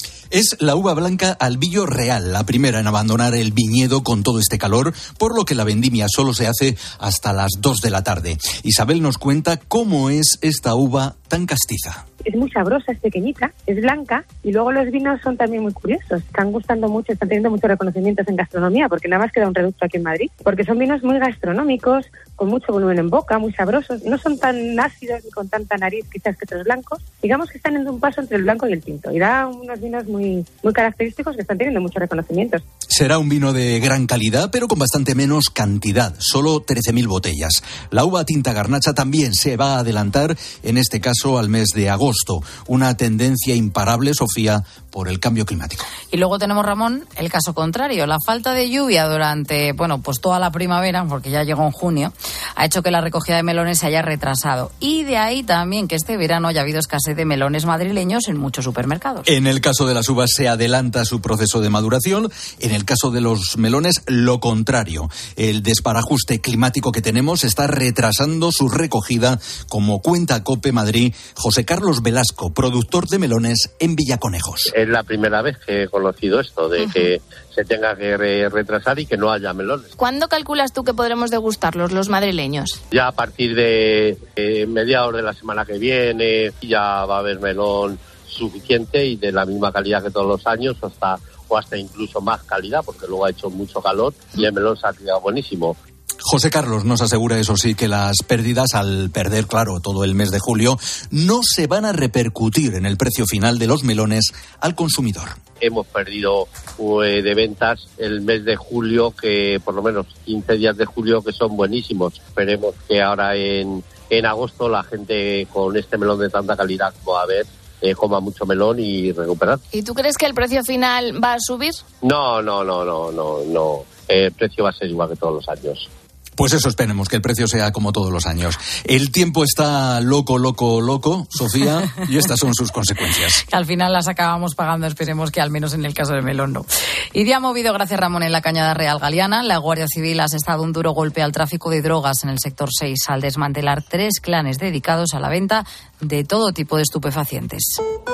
Es la uva blanca Albillo Real, la primera en abandonar el viñedo con todo este calor, por lo que la vendimia solo se hace hasta las dos de la tarde. Isabel nos cuenta cómo es esta uva tan castiza. Es muy sabrosa, es pequeñita, es blanca y luego los vinos son también muy curiosos. Están gustando mucho, están teniendo muchos reconocimientos en gastronomía porque nada más queda un reducto aquí en Madrid. Porque son vinos muy gastronómicos, con mucho volumen en boca, muy sabrosos. No son tan ácidos ni con tanta nariz quizás que otros blancos. Digamos que están en un paso entre el blanco y el tinto. Y da unos vinos muy, muy característicos que están teniendo muchos reconocimientos. Será un vino de gran calidad, pero con bastante menos cantidad, solo trece mil botellas. La uva tinta garnacha también se va a adelantar, en este caso al mes de agosto. Una tendencia imparable, Sofía, por el cambio climático. Y luego tenemos, Ramón, el caso contrario. La falta de lluvia durante, bueno, pues toda la primavera, porque ya llegó en junio, ha hecho que la recogida de melones se haya retrasado. Y de ahí también que este verano haya habido escasez de melones madrileños en muchos supermercados. En el caso de las uvas se adelanta su proceso de maduración. En el caso de los melones, lo contrario. El desbarajuste climático que tenemos está retrasando su recogida, como cuenta COPE Madrid José Carlos Velasco, productor de melones en Villaconejos. Es la primera vez que he conocido esto, de uh-huh. que se tenga que re- retrasar y que no haya melones. ¿Cuándo calculas tú que podremos degustarlos los madrileños? Ya a partir de eh, mediados de la semana que viene ya va a haber melón suficiente y de la misma calidad que todos los años, hasta o hasta incluso más calidad, porque luego ha hecho mucho calor y el melón se ha quedado buenísimo. José Carlos nos asegura, eso sí, que las pérdidas, al perder, claro, todo el mes de julio, no se van a repercutir en el precio final de los melones al consumidor. Hemos perdido eh, de ventas el mes de julio, que por lo menos quince días de julio, que son buenísimos. Esperemos que ahora en, en agosto la gente con este melón de tanta calidad como va a haber, eh, coma mucho melón y recuperar. ¿Y tú crees que el precio final va a subir? No, no, no, no, no, no. El precio va a ser igual que todos los años. Pues eso, esperemos, que el precio sea como todos los años. El tiempo está loco, loco, loco, Sofía, y estas son sus consecuencias. Al final las acabamos pagando, esperemos que al menos en el caso del melón no. Y día movido, gracias Ramón, en la Cañada Real Galiana. La Guardia Civil ha asestado un duro golpe al tráfico de drogas en el sector seis al desmantelar tres clanes dedicados a la venta de todo tipo de estupefacientes.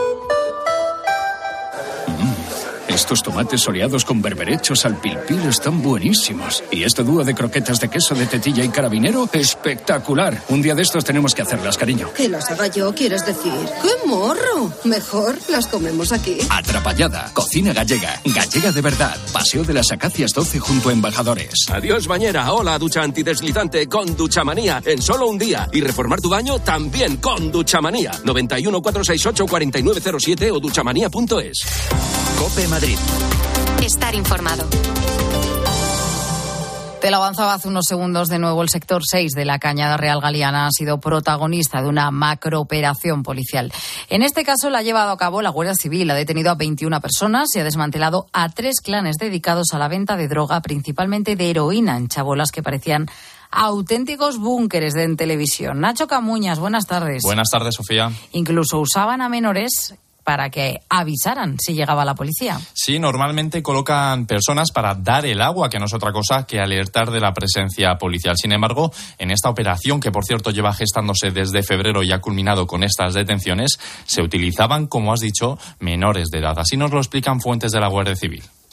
Estos tomates soleados con berberechos al pil pil están buenísimos. Y este dúo de croquetas de queso de tetilla y carabinero, espectacular. Un día de estos tenemos que hacerlas, cariño. ¿Que las haga yo, quieres decir? ¡Qué morro! Mejor las comemos aquí. Atrapallada, cocina gallega, gallega de verdad. Paseo de las Acacias doce junto a Embajadores. Adiós, bañera. Hola, ducha antideslizante con Duchamanía. En solo un día. Y reformar tu baño también con Duchamanía. noventa y uno, cuatrocientos sesenta y ocho, cuarenta y nueve cero siete o duchamanía punto es. COPE Madrid. Estar informado. Te lo avanzaba hace unos segundos, de nuevo el sector seis de la Cañada Real Galiana ha sido protagonista de una macrooperación policial. En este caso la ha llevado a cabo la Guardia Civil, ha detenido a veintiuna personas y ha desmantelado a tres clanes dedicados a la venta de droga, principalmente de heroína, en chabolas que parecían auténticos búnkeres de en televisión. Nacho Camuñas, buenas tardes. Buenas tardes, Sofía. Incluso usaban a menores para que avisaran si llegaba la policía. Sí, normalmente colocan personas para dar el agua, que no es otra cosa que alertar de la presencia policial. Sin embargo, en esta operación, que por cierto lleva gestándose desde febrero y ha culminado con estas detenciones, se utilizaban, como has dicho, menores de edad. Así nos lo explican fuentes de la Guardia Civil.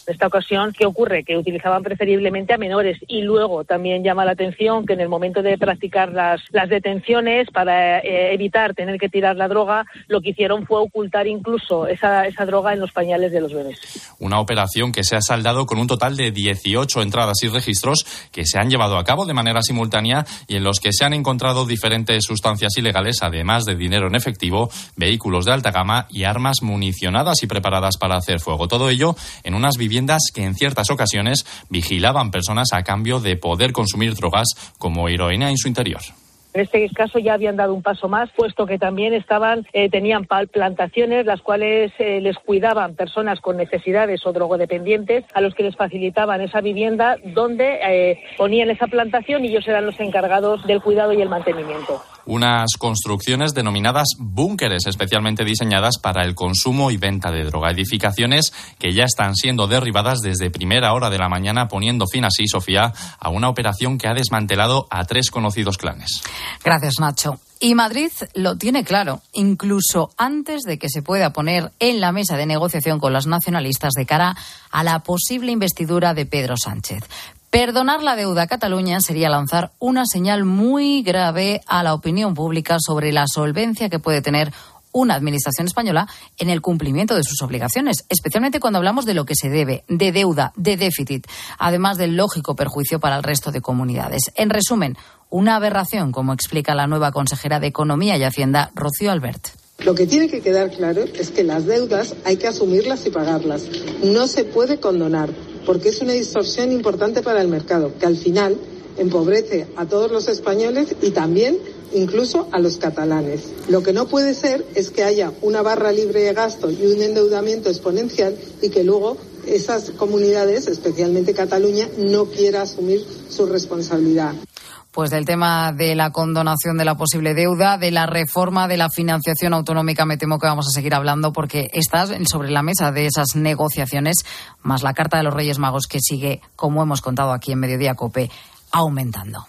En esta ocasión, ¿qué ocurre? Que utilizaban preferiblemente a menores, y luego también llama la atención que en el momento de practicar las, las detenciones para eh, evitar tener que tirar la droga, lo que hicieron fue ocultar incluso esa, esa droga en los pañales de los bebés. Una operación que se ha saldado con un total de dieciocho entradas y registros que se han llevado a cabo de manera simultánea y en los que se han encontrado diferentes sustancias ilegales, además de dinero en efectivo, vehículos de alta gama y armas municionadas y preparadas para hacer fuego. Todo ello en unas viviendas que en ciertas ocasiones vigilaban personas a cambio de poder consumir drogas como heroína en su interior. En este caso ya habían dado un paso más, puesto que también estaban eh, tenían plantaciones, las cuales eh, les cuidaban personas con necesidades o drogodependientes, a los que les facilitaban esa vivienda donde eh, ponían esa plantación y ellos eran los encargados del cuidado y el mantenimiento. Unas construcciones denominadas búnkeres, especialmente diseñadas para el consumo y venta de droga. Edificaciones que ya están siendo derribadas desde primera hora de la mañana, poniendo fin así, Sofía, a una operación que ha desmantelado a tres conocidos clanes. Gracias, Nacho. Y Madrid lo tiene claro, incluso antes de que se pueda poner en la mesa de negociación con los nacionalistas de cara a la posible investidura de Pedro Sánchez. Perdonar la deuda a Cataluña sería lanzar una señal muy grave a la opinión pública sobre la solvencia que puede tener una administración española en el cumplimiento de sus obligaciones, especialmente cuando hablamos de lo que se debe, de deuda, de déficit, además del lógico perjuicio para el resto de comunidades. En resumen, una aberración, como explica la nueva consejera de Economía y Hacienda, Rocío Albert. Lo que tiene que quedar claro es que las deudas hay que asumirlas y pagarlas. No se puede condonar, porque es una distorsión importante para el mercado, que al final empobrece a todos los españoles y también incluso a los catalanes. Lo que no puede ser es que haya una barra libre de gasto y un endeudamiento exponencial y que luego esas comunidades, especialmente Cataluña, no quiera asumir su responsabilidad. Pues del tema de la condonación de la posible deuda, de la reforma de la financiación autonómica, me temo que vamos a seguir hablando porque está sobre la mesa de esas negociaciones, más la carta de los Reyes Magos que sigue, como hemos contado aquí en Mediodía COPE, aumentando.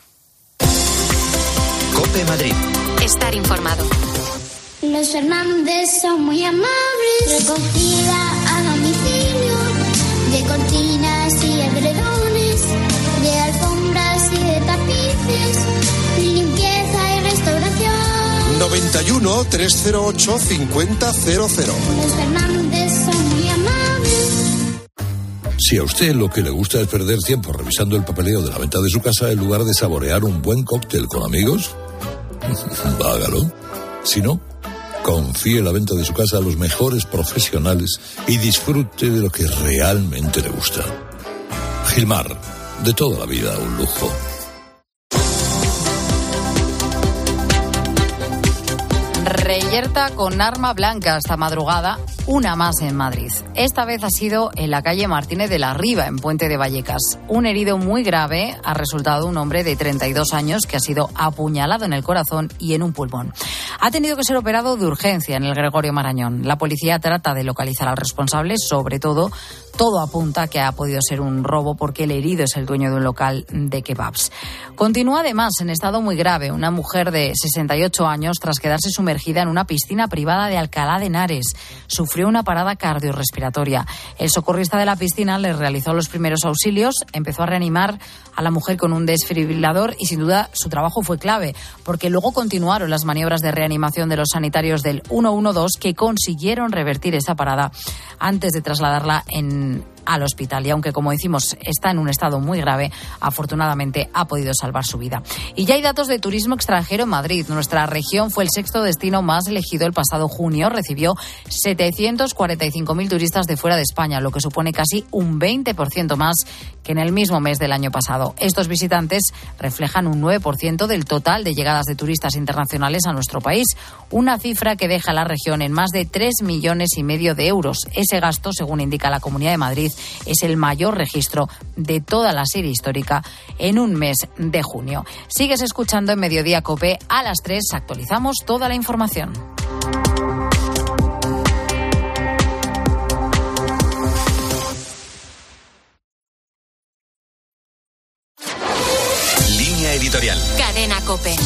COPE Madrid. Estar informado. Los Fernández son muy amables. Recogida a domicilio de cortinas y edredones, de alfombras y de tapices, limpieza y restauración. noventa y uno, trescientos ocho, cincuenta cero cero. Los Fernández son muy amables. Si a usted lo que le gusta es perder tiempo revisando el papeleo de la venta de su casa en lugar de saborear un buen cóctel con amigos, hágalo. Si no, confíe la venta de su casa a los mejores profesionales y disfrute de lo que realmente le gusta. Gilmar, de toda la vida un lujo. Reyerta con arma blanca esta madrugada, una más en Madrid. Esta vez ha sido en la calle Martínez de la Riva, en Puente de Vallecas. Un herido muy grave ha resultado un hombre de treinta y dos años que ha sido apuñalado en el corazón y en un pulmón. Ha tenido que ser operado de urgencia en el Gregorio Marañón. La policía trata de localizar al responsable, sobre todo, todo apunta que ha podido ser un robo porque el herido es el dueño de un local de kebabs. Continúa además en estado muy grave una mujer de sesenta y ocho años tras quedarse sumergida en una piscina privada de Alcalá de Henares. Sufrió una parada cardiorrespiratoria. El socorrista de la piscina le realizó los primeros auxilios, empezó a reanimar a la mujer con un desfibrilador y sin duda su trabajo fue clave porque luego continuaron las maniobras de reanimación de los sanitarios del ciento doce que consiguieron revertir esa parada antes de trasladarla en al hospital y aunque, como decimos, está en un estado muy grave, afortunadamente ha podido salvar su vida. Y ya hay datos de turismo extranjero en Madrid. Nuestra región fue el sexto destino más elegido el pasado junio. Recibió setecientos cuarenta y cinco mil turistas de fuera de España, lo que supone casi un veinte por ciento más que en el mismo mes del año pasado. Estos visitantes reflejan un nueve por ciento del total de llegadas de turistas internacionales a nuestro país, una cifra que deja a la región en más de tres millones y medio de euros. Ese gasto, según indica la Comunidad de Madrid, es el mayor registro de toda la serie histórica en un mes de junio. Sigues escuchando en Mediodía COPE. A las tres actualizamos toda la información. Línea editorial. Cadena COPE.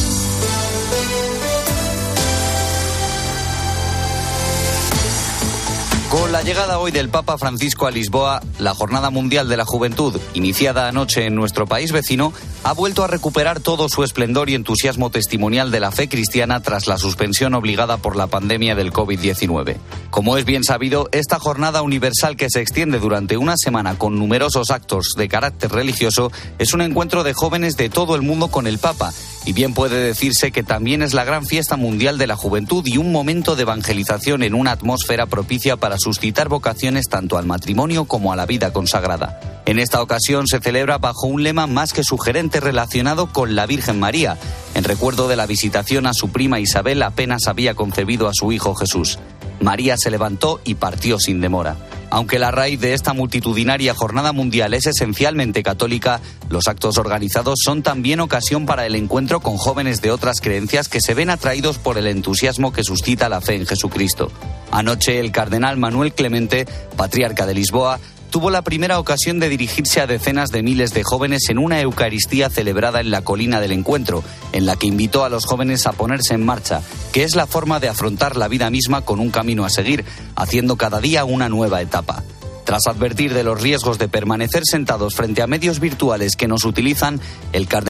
Con la llegada hoy del Papa Francisco a Lisboa, la Jornada Mundial de la Juventud, iniciada anoche en nuestro país vecino, ha vuelto a recuperar todo su esplendor y entusiasmo testimonial de la fe cristiana tras la suspensión obligada por la pandemia del covid diecinueve. Como es bien sabido, esta jornada universal que se extiende durante una semana con numerosos actos de carácter religioso es un encuentro de jóvenes de todo el mundo con el Papa, y bien puede decirse que también es la gran fiesta mundial de la juventud y un momento de evangelización en una atmósfera propicia para suscitar vocaciones tanto al matrimonio como a la vida consagrada. En esta ocasión se celebra bajo un lema más que sugerente relacionado con la Virgen María, en recuerdo de la visitación a su prima Isabel apenas había concebido a su hijo Jesús. María se levantó y partió sin demora. Aunque la raíz de esta multitudinaria jornada mundial es esencialmente católica, los actos organizados son también ocasión para el encuentro con jóvenes de otras creencias que se ven atraídos por el entusiasmo que suscita la fe en Jesucristo. Anoche el cardenal Manuel Clemente, patriarca de Lisboa, tuvo la primera ocasión de dirigirse a decenas de miles de jóvenes en una Eucaristía celebrada en la Colina del Encuentro, en la que invitó a los jóvenes a ponerse en marcha, que es la forma de afrontar la vida misma con un camino a seguir, haciendo cada día una nueva etapa. Tras advertir de los riesgos de permanecer sentados frente a medios virtuales que nos utilizan, el cardenal